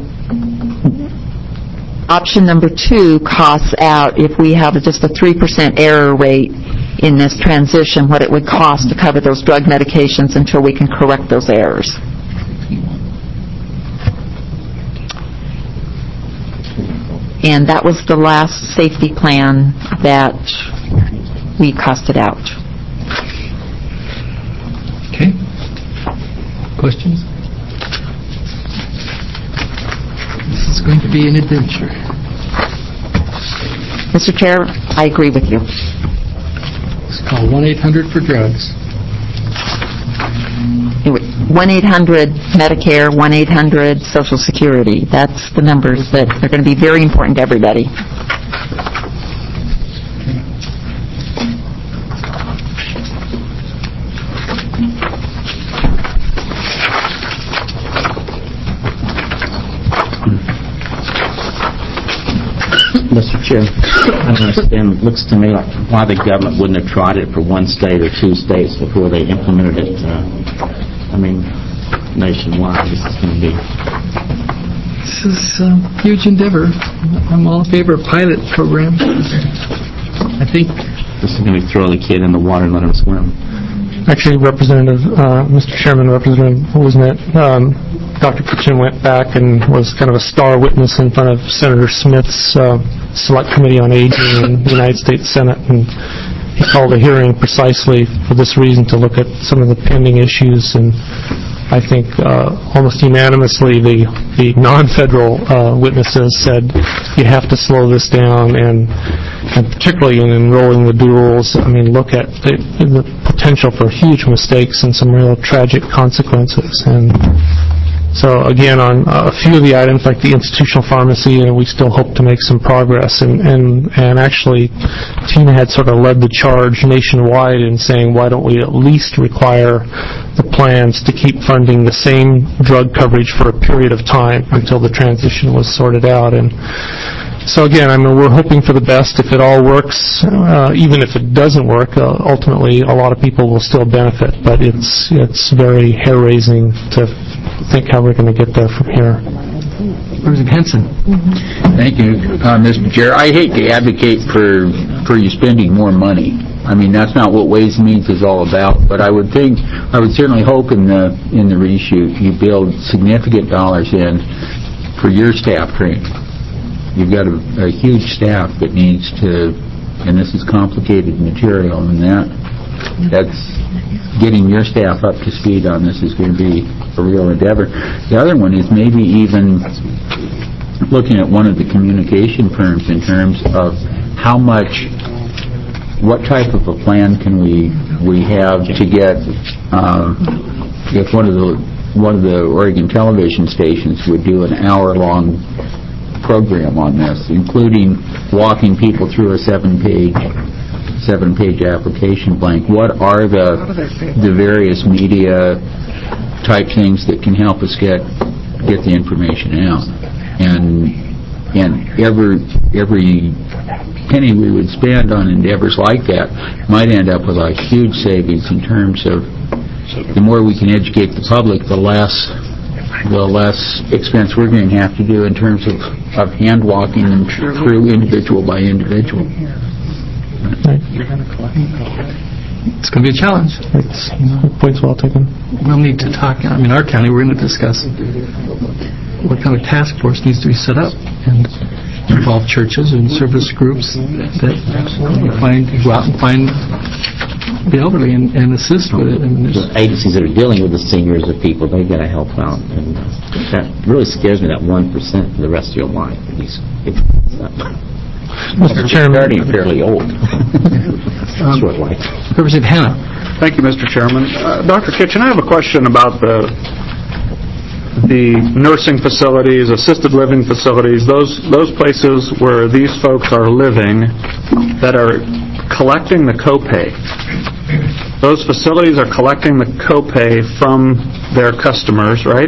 option number two costs out, if we have just a three percent error rate in this transition, what it would cost to cover those drug medications until we can correct those errors. And that was the last safety plan that we costed out. Okay. Questions? This is going to be an adventure. Mister Chair, I agree with you. It's called one eight hundred for drugs. one eight hundred Medicare, one eight hundred Social Security. That's the numbers that are going to be very important to everybody. Mister Chair, I don't understand. It looks to me like why the government wouldn't have tried it for one state or two states before they implemented it. Uh, I mean, nationwide. This is going to be. This is a huge endeavor. I'm all in favor of pilot programs. I think This is going to be throw the kid in the water and let him swim. Actually, Representative, uh, Mister Chairman, Representative Wisnet, um, Doctor Kitchen went back and was kind of a star witness in front of Senator Smith's uh, Select Committee on Aging in the United States Senate, and he called a hearing precisely for this reason, to look at some of the pending issues. And I think uh, almost unanimously the, the non-federal uh, witnesses said you have to slow this down, and, and particularly in enrolling the duals, I mean, look at the, the potential for huge mistakes and some real tragic consequences. And so again, on a few of the items like the institutional pharmacy, you know, we still hope to make some progress. And, and, and actually, Tina had sort of led the charge nationwide in saying, why don't we at least require the plans to keep funding the same drug coverage for a period of time until the transition was sorted out. And so again, I mean, we're hoping for the best. If it all works, uh, even if it doesn't work, uh, ultimately a lot of people will still benefit. But it's it's very hair-raising to think how we're going to get there from here. Representative Henson. Thank you, uh, Mister Chair. I hate to advocate for for you spending more money. I mean, that's not what Ways and Means is all about. But I would think, I would certainly hope in the in the reshoot you build significant dollars in for your staff training. You've got a, a huge staff that needs to, and this is complicated material, and that that's getting your staff up to speed on this is going to be a real endeavor. The other one is maybe even looking at one of the communication firms in terms of how much, what type of a plan can we we have to get, uh, if one of the one of the Oregon television stations would do an hour-long program on this, including walking people through a seven-page seven-page application blank. What are the the various media type things that can help us get get the information out? And and every every penny we would spend on endeavors like that might end up with a huge savings in terms of the more we can educate the public, the less the less expense we're going to have to do in terms of, of hand walking them through individual by individual. It's going to be a challenge. It's, you know, points well taken. We'll need to talk. I mean, our county, we're going to discuss what kind of task force needs to be set up. And involve churches and service groups that find, go out and find the elderly and, and assist with it. I mean, The agencies that are dealing with the seniors or people, they've got to help out. And uh, that really scares me, that one percent for the rest of your life. These, it's Mister Chairman. They're fairly old. Short life. Representative Hanna. Thank you, Mister Chairman. Uh, Doctor Kitchen, I have a question about the the nursing facilities, assisted living facilities, those those places where these folks are living that are collecting the copay. Those facilities are collecting the copay from their customers, right?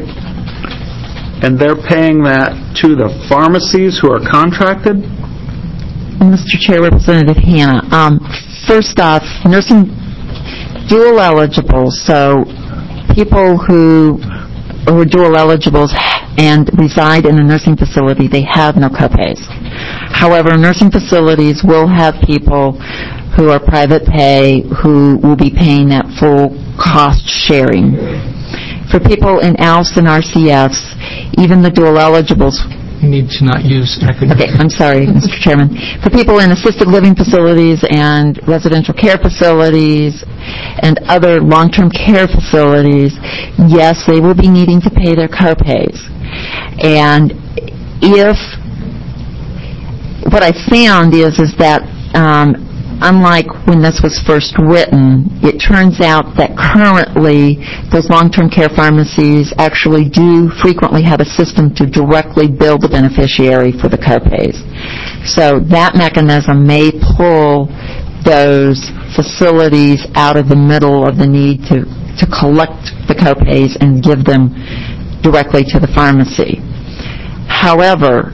And they're paying that to the pharmacies who are contracted? Mister Chair, Representative Hanna, um, first off, nursing dual eligibles, so people who who are dual eligibles and reside in a nursing facility, they have no copays. However, nursing facilities will have people who are private pay who will be paying that full cost sharing. For people in A L Fs and R C Fs, even the dual eligibles. You need to not use acronyms. Okay, I'm sorry, Mister Chairman. For people in assisted living facilities and residential care facilities and other long-term care facilities, yes, they will be needing to pay their copays. And if, what I found is, is that um, unlike when this was first written, it turns out that currently those long-term care pharmacies actually do frequently have a system to directly bill the beneficiary for the copays. So that mechanism may pull those facilities out of the middle of the need to, to collect the copays and give them directly to the pharmacy. However,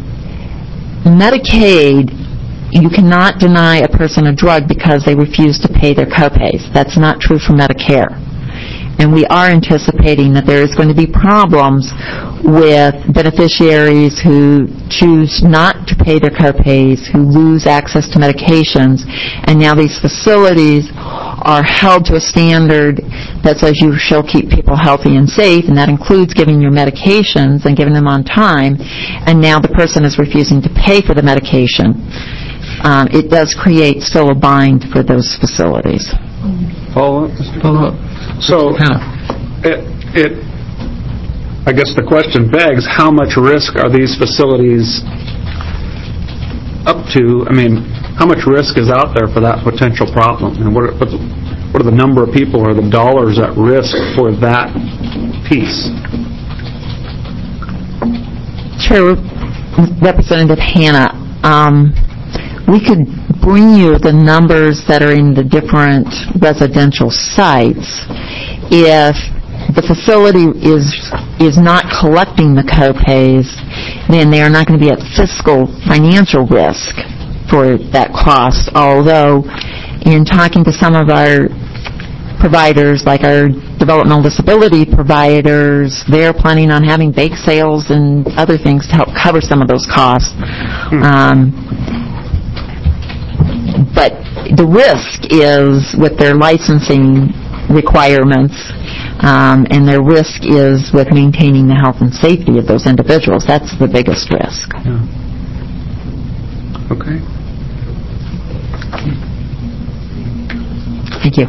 Medicaid, you cannot deny a person a drug because they refuse to pay their copays. That's not true for Medicare. And we are anticipating that there is going to be problems with beneficiaries who choose not to pay their copays, who lose access to medications, and now these facilities are held to a standard that says you shall keep people healthy and safe, and that includes giving your medications and giving them on time, and now the person is refusing to pay for the medication. Um, it does create still a bind for those facilities. Follow up? Follow up. So, it, it, I guess the question begs, how much risk are these facilities up to? I mean, how much risk is out there for that potential problem? And what are, what are the number of people or the dollars at risk for that piece? Chair, Representative Hanna, um, we could bring you the numbers that are in the different residential sites. If the facility is is not collecting the copays, then they are not going to be at fiscal financial risk for that cost. Although, in talking to some of our providers, like our developmental disability providers, they're planning on having bake sales and other things to help cover some of those costs. Um, But the risk is with their licensing requirements, um, and their risk is with maintaining the health and safety of those individuals. That's the biggest risk. Yeah. Okay. Thank you.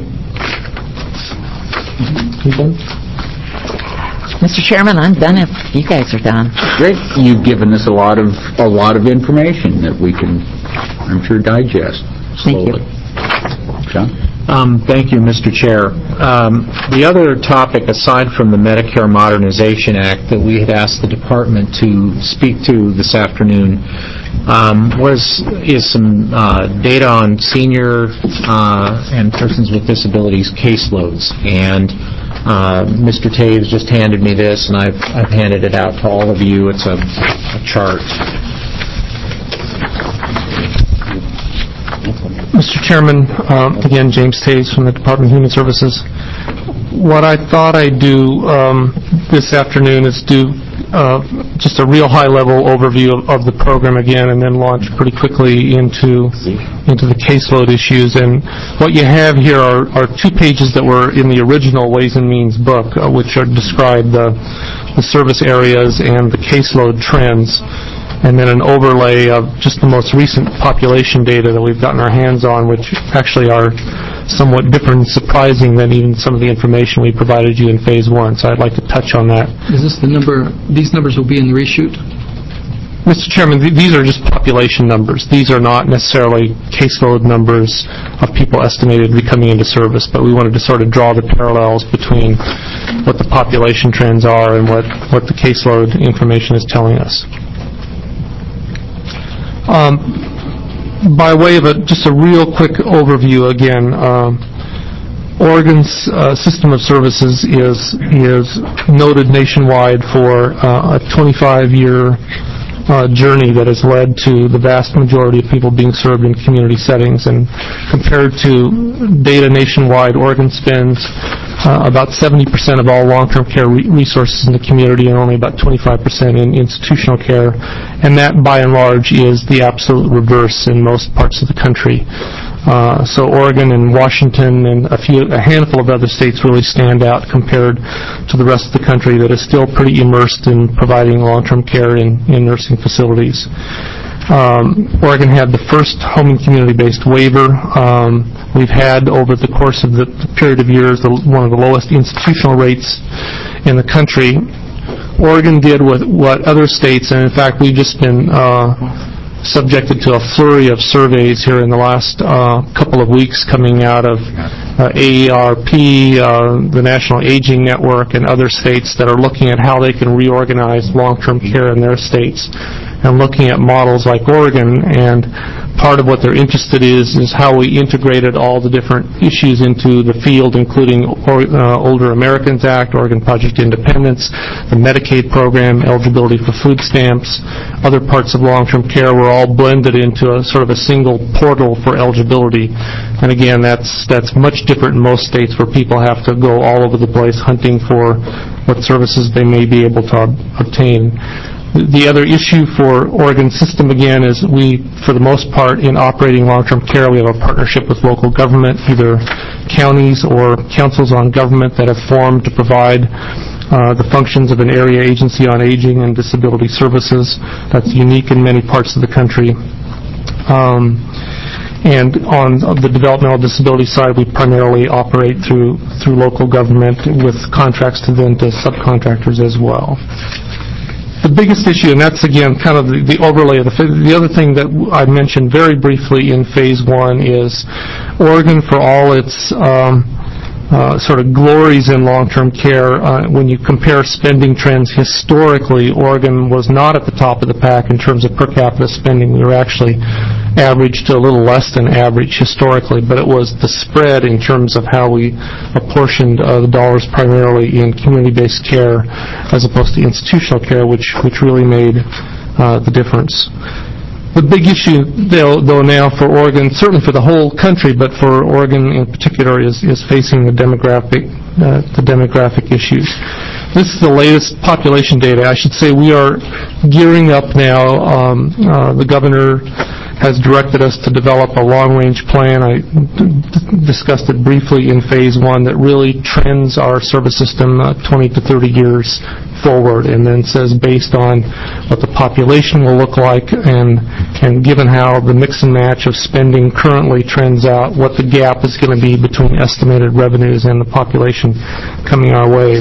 Mister Chairman, I'm done if you guys are done. Great. You've given us a lot of a lot of information that we can, I'm sure, digest Thank you. slowly. John? Um, thank you, Mister Chair. Um, the other topic, aside from the Medicare Modernization Act, that we had asked the department to speak to this afternoon um, was is some uh, data on senior uh, and persons with disabilities caseloads. And uh, Mister Taves just handed me this, and I've, I've handed it out to all of you. It's a, a chart. Mister Chairman, um, again, James Taves from the Department of Human Services. What I thought I'd do um, this afternoon is do uh, just a real high-level overview of, of the program again, and then launch pretty quickly into into the caseload issues. And what you have here are, are two pages that were in the original Ways and Means book, uh, which are describe the, the service areas and the caseload trends. and then an overlay of just the most recent population data that we've gotten our hands on, which actually are somewhat different and surprising than even some of the information we provided you in phase one. So I'd like to touch on that. Is this the number, these numbers will be in the reshoot? Mister Chairman, th- these are just population numbers. These are not necessarily caseload numbers of people estimated to be coming into service, but we wanted to sort of draw the parallels between what the population trends are and what, what the caseload information is telling us. Um, by way of a, just a real quick overview again, um, Oregon's uh, system of services is, is noted nationwide for uh, a twenty-five year Uh, journey that has led to the vast majority of people being served in community settings. And compared to data nationwide, Oregon spends uh, about seventy percent of all long-term care re- resources in the community and only about twenty-five percent in institutional care. And that, by and large, is the absolute reverse in most parts of the country. Uh, so Oregon and Washington and a few, a handful of other states really stand out compared to the rest of the country that is still pretty immersed in providing long-term care in, in nursing facilities. Um, Oregon had the first home and community-based waiver. Um, we've had, over the course of the period of years, the, one of the lowest institutional rates in the country. Oregon did what, what other states, and in fact we've just been uh, subjected to a flurry of surveys here in the last uh, couple of weeks coming out of uh, A A R P, uh, the National Aging Network, and other states that are looking at how they can reorganize long-term care in their states and looking at models like Oregon. And part of what they're interested in is, is how we integrated all the different issues into the field, including or, uh, Older Americans Act, Oregon Project Independence, the Medicaid program, eligibility for food stamps, other parts of long-term care were all blended into a sort of a single portal for eligibility. And again, that's that's much different in most states where people have to go all over the place hunting for what services they may be able to ob- obtain. The other issue for Oregon system, again, is we, for the most part, in operating long-term care, we have a partnership with local government, either counties or councils on government that have formed to provide uh, the functions of an area agency on aging and disability services. That's unique in many parts of the country. Um, and on the developmental disability side, we primarily operate through through local government with contracts to then to subcontractors as well. The biggest issue, and that's again kind of the, the overlay of the, the other thing that I mentioned very briefly in phase one is Oregon, for all its um, uh, sort of glories in long-term care, uh, when you compare spending trends historically, Oregon was not at the top of the pack in terms of per capita spending. We were actually average to a little less than average historically, but it was the spread in terms of how we apportioned uh, the dollars primarily in community-based care as opposed to institutional care, which which really made uh, the difference. The big issue, though, though now for Oregon, certainly for the whole country, but for Oregon in particular, is, is facing the demographic uh, the demographic issues. This is the latest population data. I should say we are gearing up now. Um, uh, the governor has directed us to develop a long-range plan. I d- discussed it briefly in phase one that really trends our service system uh, twenty to thirty years forward, and then says based on what the population will look like and and given how the mix and match of spending currently trends out, what the gap is going to be between estimated revenues and the population coming our way.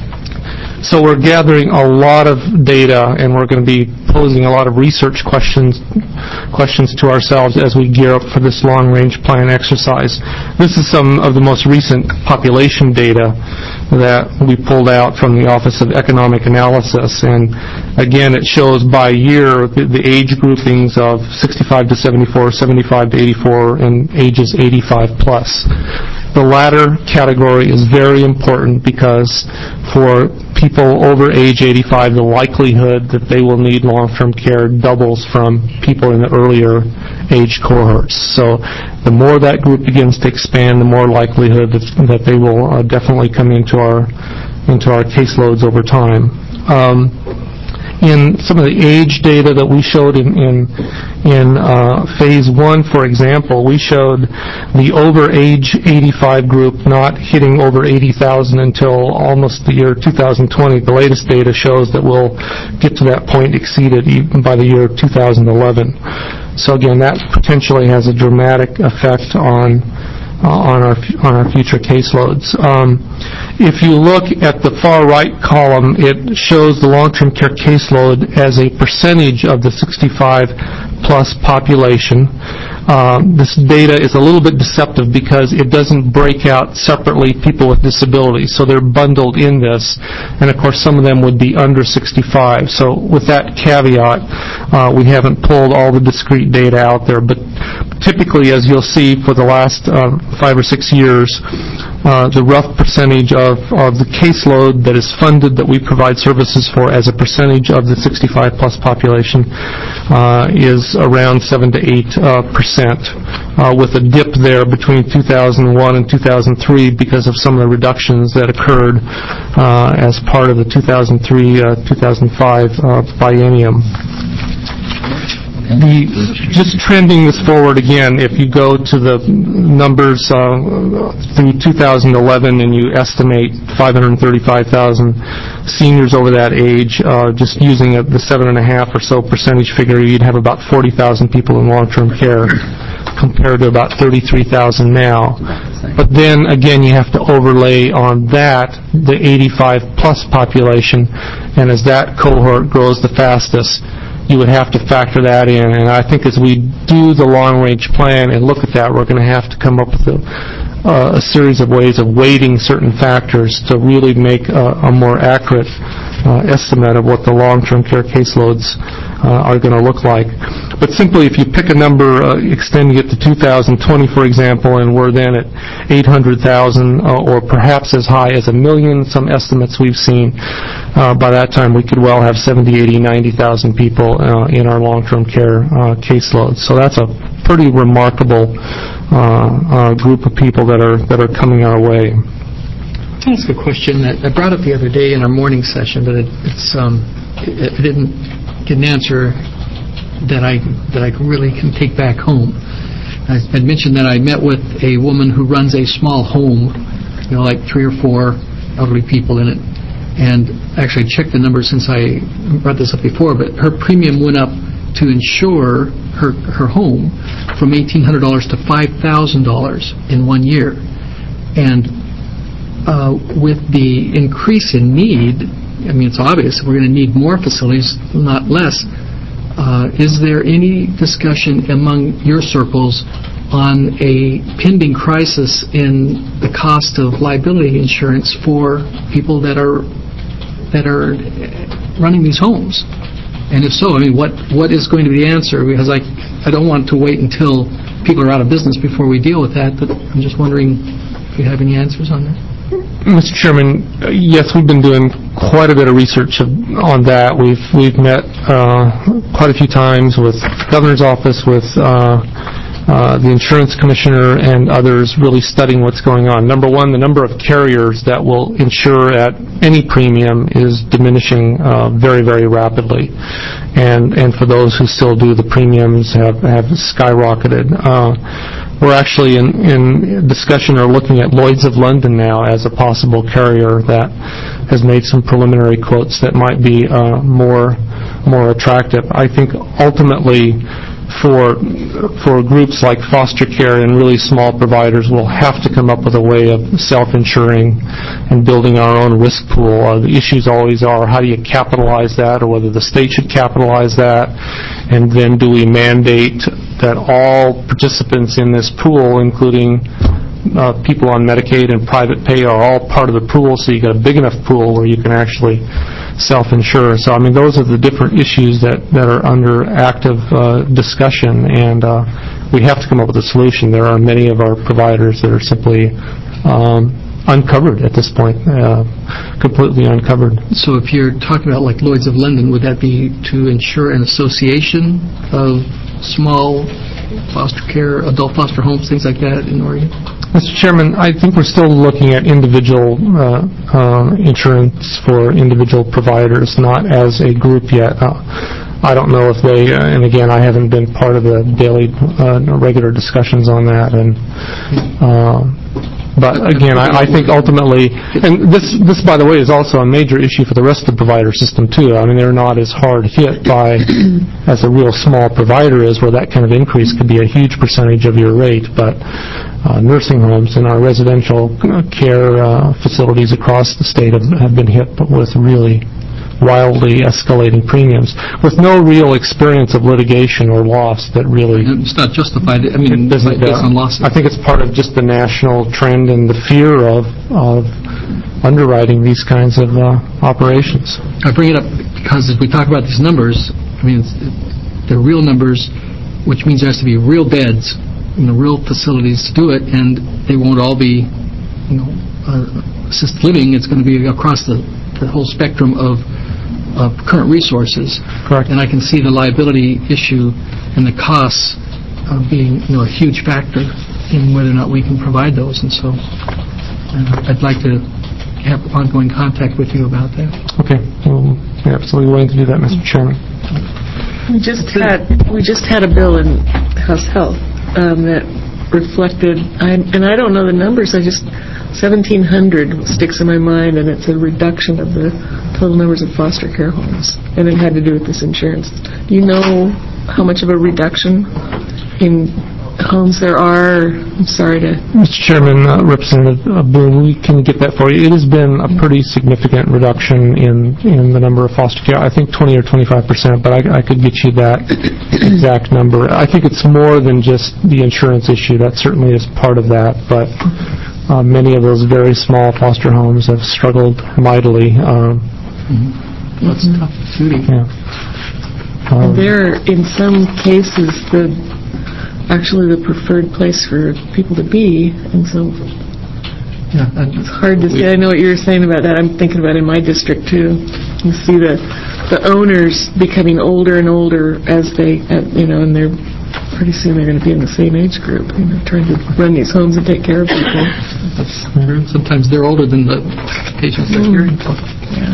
So we're gathering a lot of data, and we're going to be posing a lot of research questions questions to ourselves as we gear up for this long-range plan exercise. This is some of the most recent population data that we pulled out from the Office of Economic Analysis, and again, it shows by year the, the age groupings of sixty-five to seventy-four, seventy-five to eighty-four, and ages eighty-five plus. The latter category is very important because for people over age eighty-five, the likelihood that they will need long-term care doubles from people in the earlier age cohorts. So the more that group begins to expand, the more likelihood that, that they will uh, definitely come into our into our caseloads over time. Um, in some of the age data that we showed in in, in uh, phase one, for example, we showed the over age eighty-five group not hitting over eighty thousand until almost the year two thousand twenty. The latest data shows that we'll get to that point exceeded even by the year two thousand eleven. So again, that potentially has a dramatic effect on uh, on our on our future caseloads. Um, if you look at the far right column, it shows the long-term care caseload as a percentage of the sixty-five plus population. Um, this data is a little bit deceptive because it doesn't break out separately people with disabilities, so they're bundled in this, and of course some of them would be under sixty-five. So with that caveat, uh, we haven't pulled all the discrete data out there, but typically, as you'll see for the last uh, five or six years, uh, the rough percentage of, of the caseload that is funded that we provide services for as a percentage of the sixty-five plus population uh, is around seven to eight uh, percent, uh, with a dip there between two thousand one and two thousand three because of some of the reductions that occurred uh, as part of the two thousand three to two thousand five uh, biennium. The, just trending this forward again, if you go to the numbers uh, through two thousand eleven and you estimate five hundred thirty-five thousand seniors over that age, uh, just using a, the seven and a half or so percentage figure, you'd have about forty thousand people in long-term care compared to about thirty-three thousand now. But then again, you have to overlay on that the eighty-five plus population, and as that cohort grows the fastest, you would have to factor that in. And I think as we do the long-range plan and look at that, we're going to have to come up with a, uh, a series of ways of weighting certain factors to really make a, a more accurate uh, estimate of what the long-term care caseloads uh, are going to look like. But simply, if you pick a number, uh, extending it to two thousand twenty, for example, and we're then at eight hundred thousand uh, or perhaps as high as a million, some estimates we've seen, uh, by that time we could well have seventy, eighty, ninety thousand people uh, in our long-term care uh, caseload. So that's a pretty remarkable uh, uh, group of people that are that are coming our way. Can I ask a question that I brought up the other day in our morning session, but it, it's um, it, it didn't get an answer that I that I really can take back home. I had mentioned that I met with a woman who runs a small home, you know, like three or four elderly people in it, and actually checked the numbers since I brought this up before, but her premium went up to insure her her home from eighteen hundred dollars to five thousand dollars in one year. And uh, with the increase in need, I mean, it's obvious we're going to need more facilities, not less. Uh, is there any discussion among your circles on a pending crisis in the cost of liability insurance for people that are that are running these homes? And if so, I mean, what what is going to be the answer? Because I I don't want to wait until people are out of business before we deal with that, but I'm just wondering if you have any answers on that. Mister Chairman, uh, yes, we've been doing quite a bit of research of, on that. We've we've met uh, quite a few times with the governor's office, with uh, uh, the insurance commissioner, and others really studying what's going on. Number one, the number of carriers that will insure at any premium is diminishing uh, very, very rapidly, and and for those who still do, the premiums have have skyrocketed. Uh, We're actually in, in discussion or looking at Lloyd's of London now as a possible carrier that has made some preliminary quotes that might be uh, more more attractive. I think ultimately for for groups like foster care and really small providers, we'll have to come up with a way of self-insuring and building our own risk pool. Uh, the issues always are, how do you capitalize that, or whether the state should capitalize that, and then do we mandate that all participants in this pool, including uh, people on Medicaid and private pay, are all part of the pool, so you got a big enough pool where you can actually self-insure. So, I mean, those are the different issues that, that are under active uh, discussion, and uh, we have to come up with a solution. There are many of our providers that are simply um, uncovered at this point, uh, completely uncovered. So if you're talking about like Lloyd's of London, would that be to insure an association of small foster care, adult foster homes, things like that in Oregon? Mister Chairman, I think we're still looking at individual uh, uh, insurance for individual providers, not as a group yet. Uh, I don't know if they, uh, and again, I haven't been part of the daily, uh, regular discussions on that, and uh, but again, I, I think ultimately, and this, this, by the way, is also a major issue for the rest of the provider system, too. I mean, they're not as hard hit by, as a real small provider is, where that kind of increase could be a huge percentage of your rate, but uh, nursing homes and our residential care uh, facilities across the state have, have been hit with really wildly escalating premiums, with no real experience of litigation or loss that really... It's not justified, I mean, It doesn't, based uh, on losses. I think it's part of just the national trend and the fear of, of underwriting these kinds of uh, operations. I bring it up because as we talk about these numbers, I mean, it's, they're real numbers, which means there has to be real beds, you know, real facilities to do it, and they won't all be, you know, uh, assisted living. It's going to be across the, the whole spectrum of of current resources. Correct. And I can see the liability issue and the costs uh, being, you know, a huge factor in whether or not we can provide those. And so uh, I'd like to have ongoing contact with you about that. Okay. Well, we're absolutely willing to do that, Mister Chairman. We just had we just had a bill in House Health um, that reflected, I, and I don't know the numbers, I just, seventeen hundred sticks in my mind, and it's a reduction of the total numbers of foster care homes, and it had to do with this insurance. Do you know how much of a reduction in homes there are? I'm sorry to... Mister Chairman, uh, Representative uh, Boone, we can get that for you. It has been a pretty significant reduction in, in the number of foster care. I think twenty or twenty-five percent, but I, I could get you that exact number. I think it's more than just the insurance issue. That certainly is part of that, but uh, many of those very small foster homes have struggled mightily. Um, Mm-hmm. That's mm-hmm. tough duty. Yeah. Um, They're, in some cases, the actually the preferred place for people to be, and so yeah, and it's hard to say. I know what you were saying about that. I'm thinking about in my district, too. You see the the owners becoming older and older as they, uh, you know, and they're pretty soon they're going to be in the same age group, you know, trying to run these homes and take care of people. That's true. Sometimes they're older than the patients they're caring for. Yeah.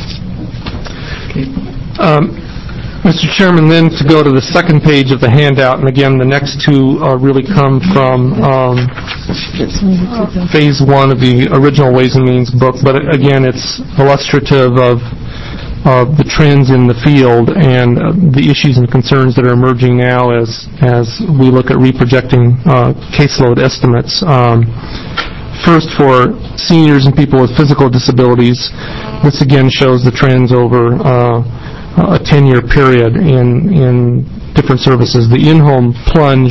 Um, Mister Chairman, then to go to the second page of the handout, and again, the next two uh, really come from um, phase one of the original Ways and Means book, but again, it's illustrative of uh, the trends in the field and uh, the issues and concerns that are emerging now as as we look at reprojecting uh, caseload estimates. Um, First, for seniors and people with physical disabilities, this again shows the trends over uh, a ten-year period in in different services. The in-home plunge,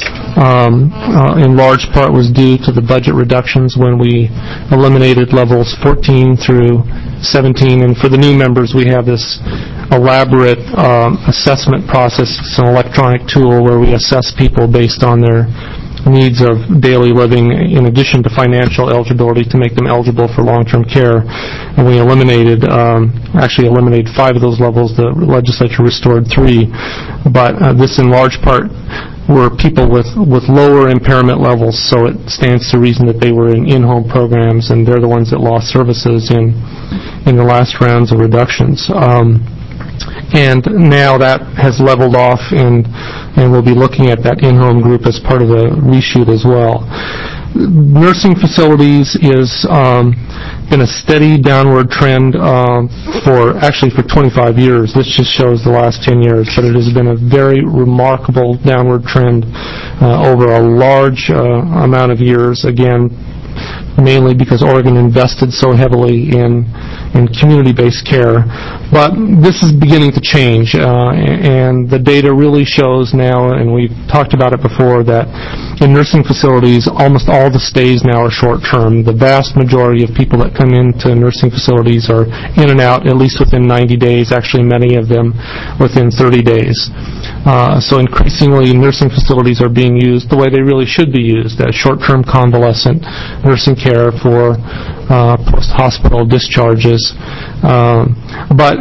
um, uh, in large part, was due to the budget reductions when we eliminated levels fourteen through seventeen. And for the new members, we have this elaborate um, assessment process. It's an electronic tool where we assess people based on their needs of daily living in addition to financial eligibility to make them eligible for long-term care. And we eliminated, um, actually eliminated five of those levels. The legislature restored three. But uh, this in large part were people with, with lower impairment levels, so it stands to reason that they were in in-home programs, and they're the ones that lost services in, in the last rounds of reductions. Um, And now that has leveled off, and and we'll be looking at that in-home group as part of the reshoot as well. Nursing facilities is um, been a steady downward trend um, for actually for twenty-five years. This just shows the last ten years, but it has been a very remarkable downward trend uh, over a large uh, amount of years. Again, mainly because Oregon invested so heavily in in community-based care. But this is beginning to change, uh, and the data really shows now, and we've talked about it before, that in nursing facilities, almost all the stays now are short-term. The vast majority of people that come into nursing facilities are in and out at least within ninety days, actually many of them within thirty days. Uh, so increasingly, nursing facilities are being used the way they really should be used, as short-term convalescent nursing care for uh, post-hospital discharges. Um, but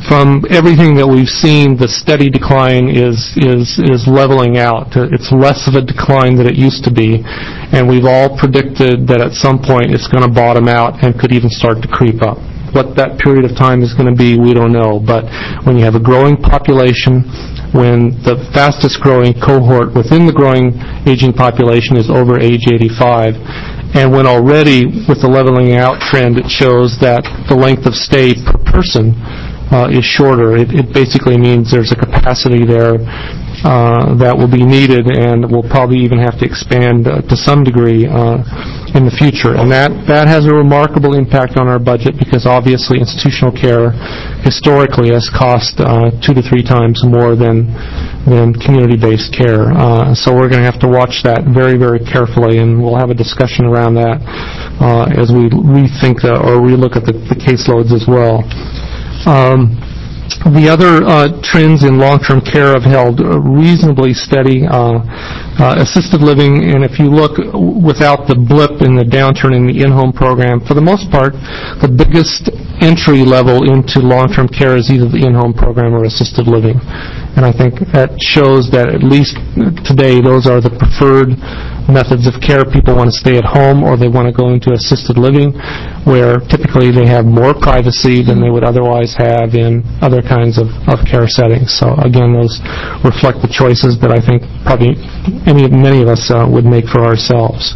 from everything that we've seen, the steady decline is is is leveling out. It's less of a decline than it used to be, and we've all predicted that at some point it's going to bottom out and could even start to creep up. What that period of time is going to be, we don't know. But when you have a growing population, when the fastest growing cohort within the growing aging population is over age eighty-five, and when already with the leveling out trend it shows that the length of stay per person uh, is shorter, it, it basically means there's a capacity there uh, that will be needed, and we'll probably even have to expand uh, to some degree uh, in the future. And that, that has a remarkable impact on our budget, because obviously institutional care historically has cost uh, two to three times more than than community-based care. Uh, so we're going to have to watch that very, very carefully, and we'll have a discussion around that uh, as we rethink the, or relook at the, the caseloads as well. Um, The other uh, trends in long-term care have held reasonably steady. Uh, uh, assisted living, and if you look without the blip in the downturn in the in-home program, for the most part, the biggest entry level into long-term care is either the in-home program or assisted living. And I think that shows that at least today those are the preferred methods of care. People want to stay at home or they want to go into assisted living, where typically they have more privacy than they would otherwise have in other kinds of, of care settings. So again, those reflect the choices that I think probably any, many of us uh, would make for ourselves.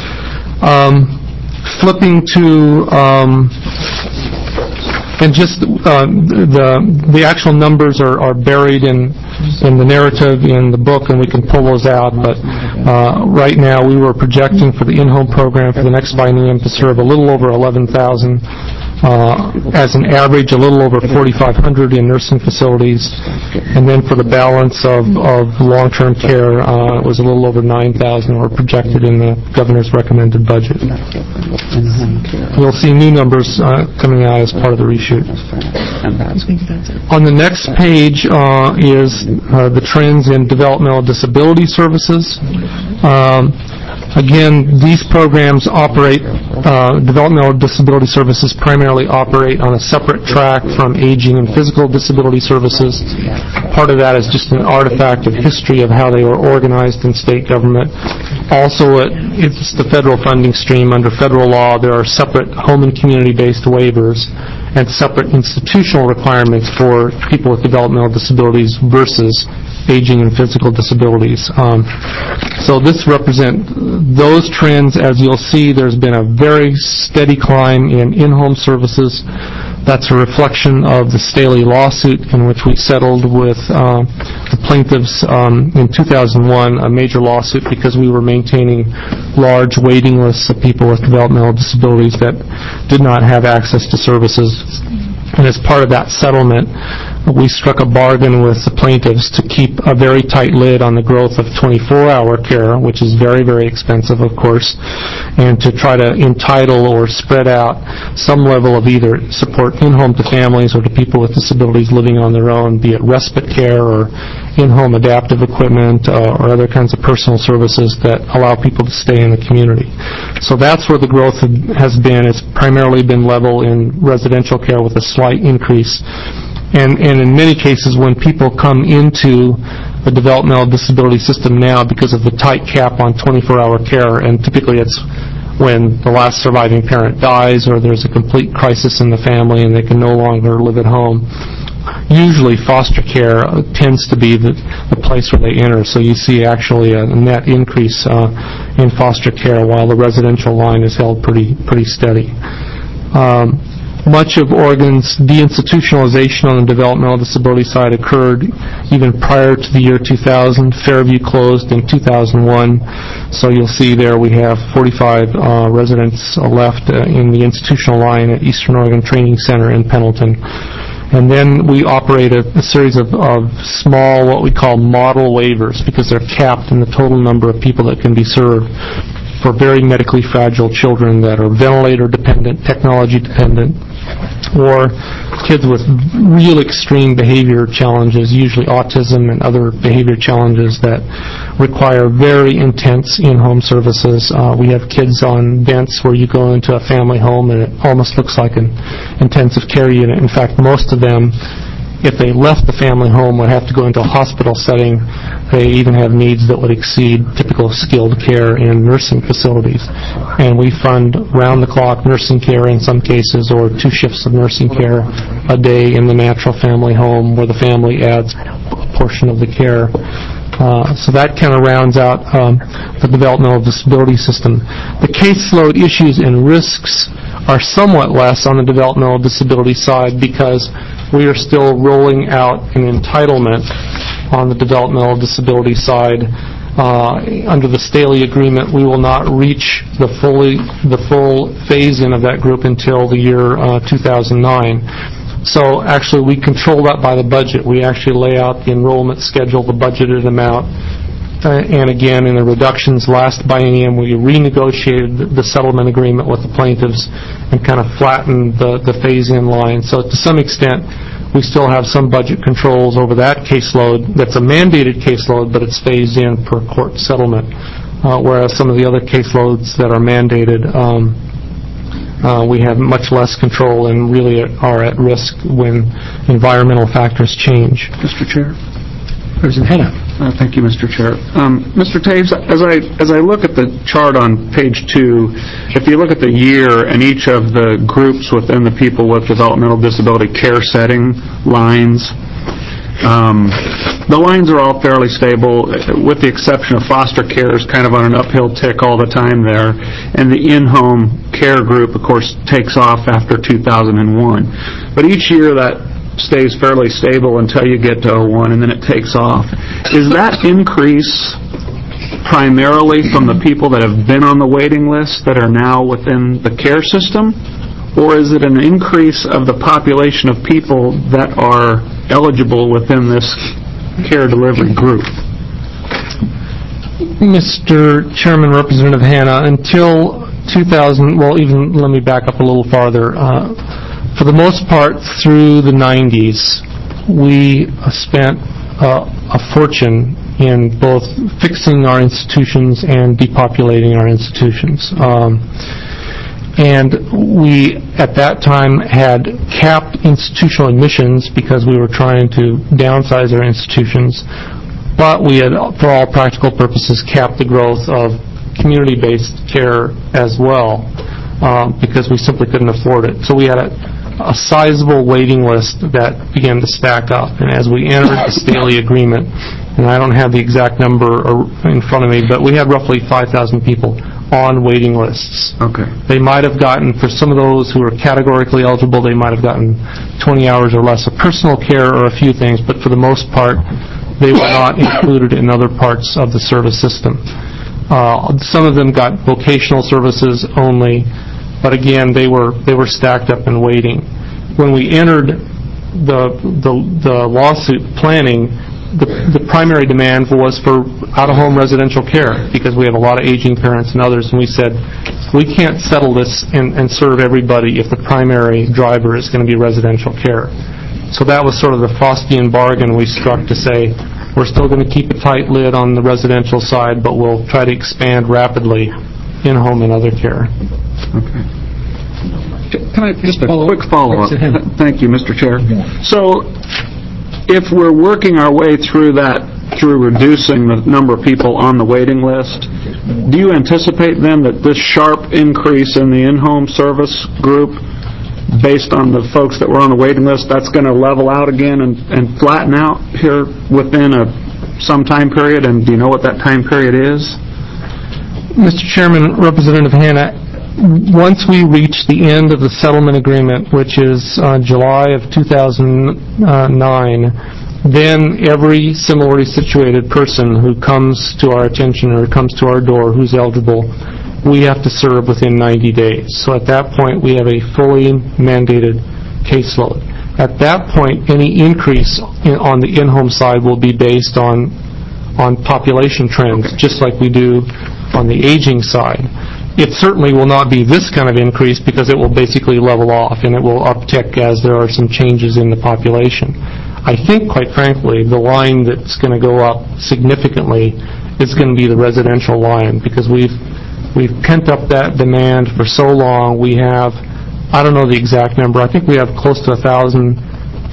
Um, flipping to um, and just uh, the the actual numbers are, are buried in in the narrative in the book, and we can pull those out. But uh, right now, we were projecting for the in-home program for the next biennium to serve a little over eleven thousand. Uh, as an average, a little over forty-five hundred in nursing facilities, and then for the balance of, of long-term care, uh, it was a little over nine thousand, or projected in the governor's recommended budget. You'll see new numbers uh, coming out as part of the reshoot. On the next page uh, is uh, the trends in developmental disability services. Um, Again, these programs operate, uh, developmental disability services primarily operate on a separate track from aging and physical disability services. Part of that is just an artifact of history of how they were organized in state government. Also, it, it's the federal funding stream. Under federal law, there are separate home and community-based waivers and separate institutional requirements for people with developmental disabilities versus aging and physical disabilities. Um, so this represents those trends. As you'll see, there's been a very steady climb in in-home services. That's a reflection of the Staley lawsuit in which we settled with uh, the plaintiffs um, in two thousand one, a major lawsuit because we were maintaining large waiting lists of people with developmental disabilities that did not have access to services. And as part of that settlement, we struck a bargain with the plaintiffs to keep a very tight lid on the growth of twenty-four hour care, which is very, very expensive, of course, and to try to entitle or spread out some level of either support in-home to families or to people with disabilities living on their own, be it respite care or in-home adaptive equipment uh, or other kinds of personal services that allow people to stay in the community. So that's where the growth has been. It's primarily been level in residential care with a slight increase. And, and in many cases, when people come into the developmental disability system now because of the tight cap on twenty-four hour care, and typically it's when the last surviving parent dies or there's a complete crisis in the family and they can no longer live at home, usually foster care tends to be the, the place where they enter. So you see actually a net increase uh, in foster care while the residential line is held pretty, pretty steady. Um, Much of Oregon's deinstitutionalization on the developmental disability side occurred even prior to the year two thousand. Fairview closed in two thousand one, so you'll see there we have forty-five uh, residents left uh, in the institutional line at Eastern Oregon Training Center in Pendleton. And then we operate a, a series of, of small, what we call model waivers, because they're capped in the total number of people that can be served, for very medically fragile children that are ventilator dependent, technology dependent, or kids with real extreme behavior challenges, usually autism and other behavior challenges that require very intense in-home services. Uh, we have kids on vents where you go into a family home and it almost looks like an intensive care unit. In fact, most of them if they left the family home, would have to go into a hospital setting. They even have needs that would exceed typical skilled care in nursing facilities. And we fund round-the-clock nursing care in some cases, or two shifts of nursing care a day in the natural family home, where the family adds a portion of the care. Uh, so that kind of rounds out um, the developmental disability system. The caseload issues and risks are somewhat less on the developmental disability side because we are still rolling out an entitlement on the developmental disability side. Uh, under the Staley Agreement, we will not reach the fully the full phase-in of that group until the year uh, two thousand nine. So actually, we control that by the budget. We actually lay out the enrollment schedule, the budgeted amount. Uh, and again, in the reductions last biennium, we renegotiated the settlement agreement with the plaintiffs and kind of flattened the, the phase-in line. So to some extent, we still have some budget controls over that caseload. That's a mandated caseload, but it's phased in per court settlement. Uh, whereas some of the other caseloads that are mandated, um, uh, we have much less control and really are at risk when environmental factors change. Mister Chair? President Hanna. Uh, thank you, Mister Chair. Um, Mister Taves, as I as I look at the chart on page two, if you look at the year and each of the groups within the people with developmental disability care setting lines, um, the lines are all fairly stable, with the exception of foster care is kind of on an uphill tick all the time there, and the in-home care group, of course, takes off after two thousand one. But each year that stays fairly stable until you get to oh one, and then it takes off. Is that increase primarily from the people that have been on the waiting list that are now within the care system, or is it an increase of the population of people that are eligible within this care delivery group? Mister Chairman, Representative Hanna, until two thousand, well, even let me back up a little farther. Uh, For the most part, through the nineties, we spent uh, a fortune in both fixing our institutions and depopulating our institutions. Um, and we, at that time, had capped institutional admissions because we were trying to downsize our institutions, but we had, for all practical purposes, capped the growth of community-based care as well um, because we simply couldn't afford it. So we had a a sizable waiting list that began to stack up. And as we entered the Staley Agreement, and I don't have the exact number in front of me, but we had roughly five thousand people on waiting lists. Okay. They might have gotten, for some of those who are categorically eligible, they might have gotten twenty hours or less of personal care or a few things, but for the most part, they were not included in other parts of the service system. Uh, some of them got vocational services only, but again, they were they were stacked up and waiting. When we entered the the, the lawsuit planning, the, the primary demand was for out-of-home residential care because we have a lot of aging parents and others, and we said, we can't settle this and, and serve everybody if the primary driver is going to be residential care. So that was sort of the Faustian bargain we struck to say, we're still going to keep a tight lid on the residential side, but we'll try to expand rapidly in-home and other care. Okay. Can I just a quick follow-up? Thank you, Mister Chair. So, if we're working our way through that, through reducing the number of people on the waiting list, do you anticipate then that this sharp increase in the in-home service group, based on the folks that were on the waiting list, that's going to level out again and, and flatten out here within a some time period? And do you know what that time period is? Mister Chairman, Representative Hanna, once we reach the end of the settlement agreement, which is uh, July of two thousand nine, then every similarly situated person who comes to our attention or comes to our door who's eligible, we have to serve within ninety days. So at that point, we have a fully mandated caseload. At that point, any increase in, on the in-home side will be based on on population trends, okay, just like we do on the aging side. It certainly will not be this kind of increase because it will basically level off and it will uptick as there are some changes in the population. I think, quite frankly, the line that's going to go up significantly is going to be the residential line because we've we've pent up that demand for so long. We have, I don't know the exact number, I think we have close to a thousand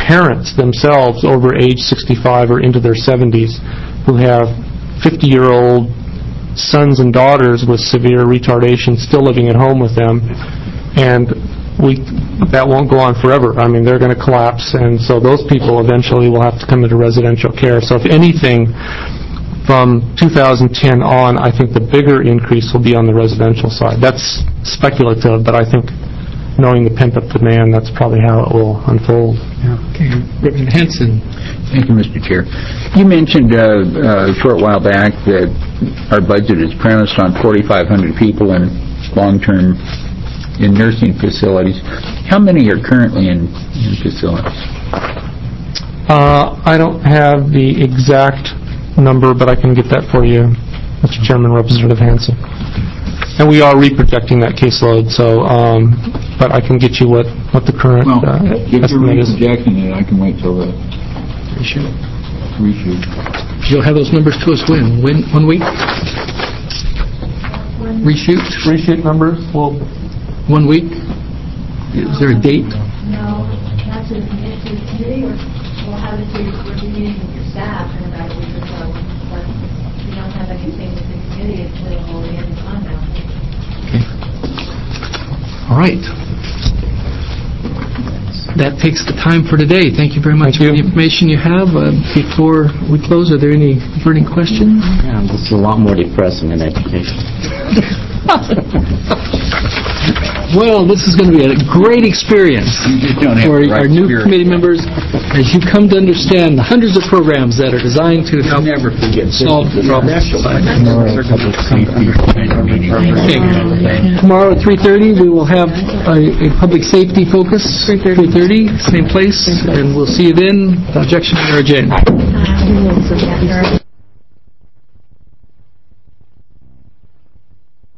parents themselves over age sixty-five or into their seventies who have fifty-year-old sons and daughters with severe retardation still living at home with them, and we that won't go on forever. I mean, they're going to collapse, and so those people eventually will have to come into residential care. So if anything, from two thousand ten on, I think the bigger increase will be on the residential side. That's speculative, but I think knowing the pent-up demand, that's probably how it will unfold. Okay. Representative Hanson. Thank you, Mister Chair. You mentioned uh, a short while back that our budget is premised on forty-five hundred people in long-term in nursing facilities. How many are currently in, in facilities? Uh, I don't have the exact number, but I can get that for you, Mister Chairman, Representative Hanson. And we are reprojecting that caseload, so, um, but I can get you what, what the current Well, uh, if you're estimate is. reprojecting it, I can wait till the Reshoot. reshoot. You'll have those numbers to us when? When? One week? Reshoot? Reshoot numbers, well, One week? Is there a date? No, not to the committee, to the committee, or we'll have it to your, we're meeting with your staff in about a week or so, but we don't have anything with the committee until the end of the month now. Okay. All right. That takes the time for today. Thank you very much for the information you have. Uh, before we close, are there any burning questions? Yeah, this is a lot more depressing than education. Well, this is going to be a great experience don't have for the right our new spirit. committee members as you come to understand the hundreds of programs that are designed to help Never forget solve the problems. Okay. Tomorrow at three thirty, we will have a, a public safety focus. three thirty, same place, and we'll see you then. Objection or adjourned.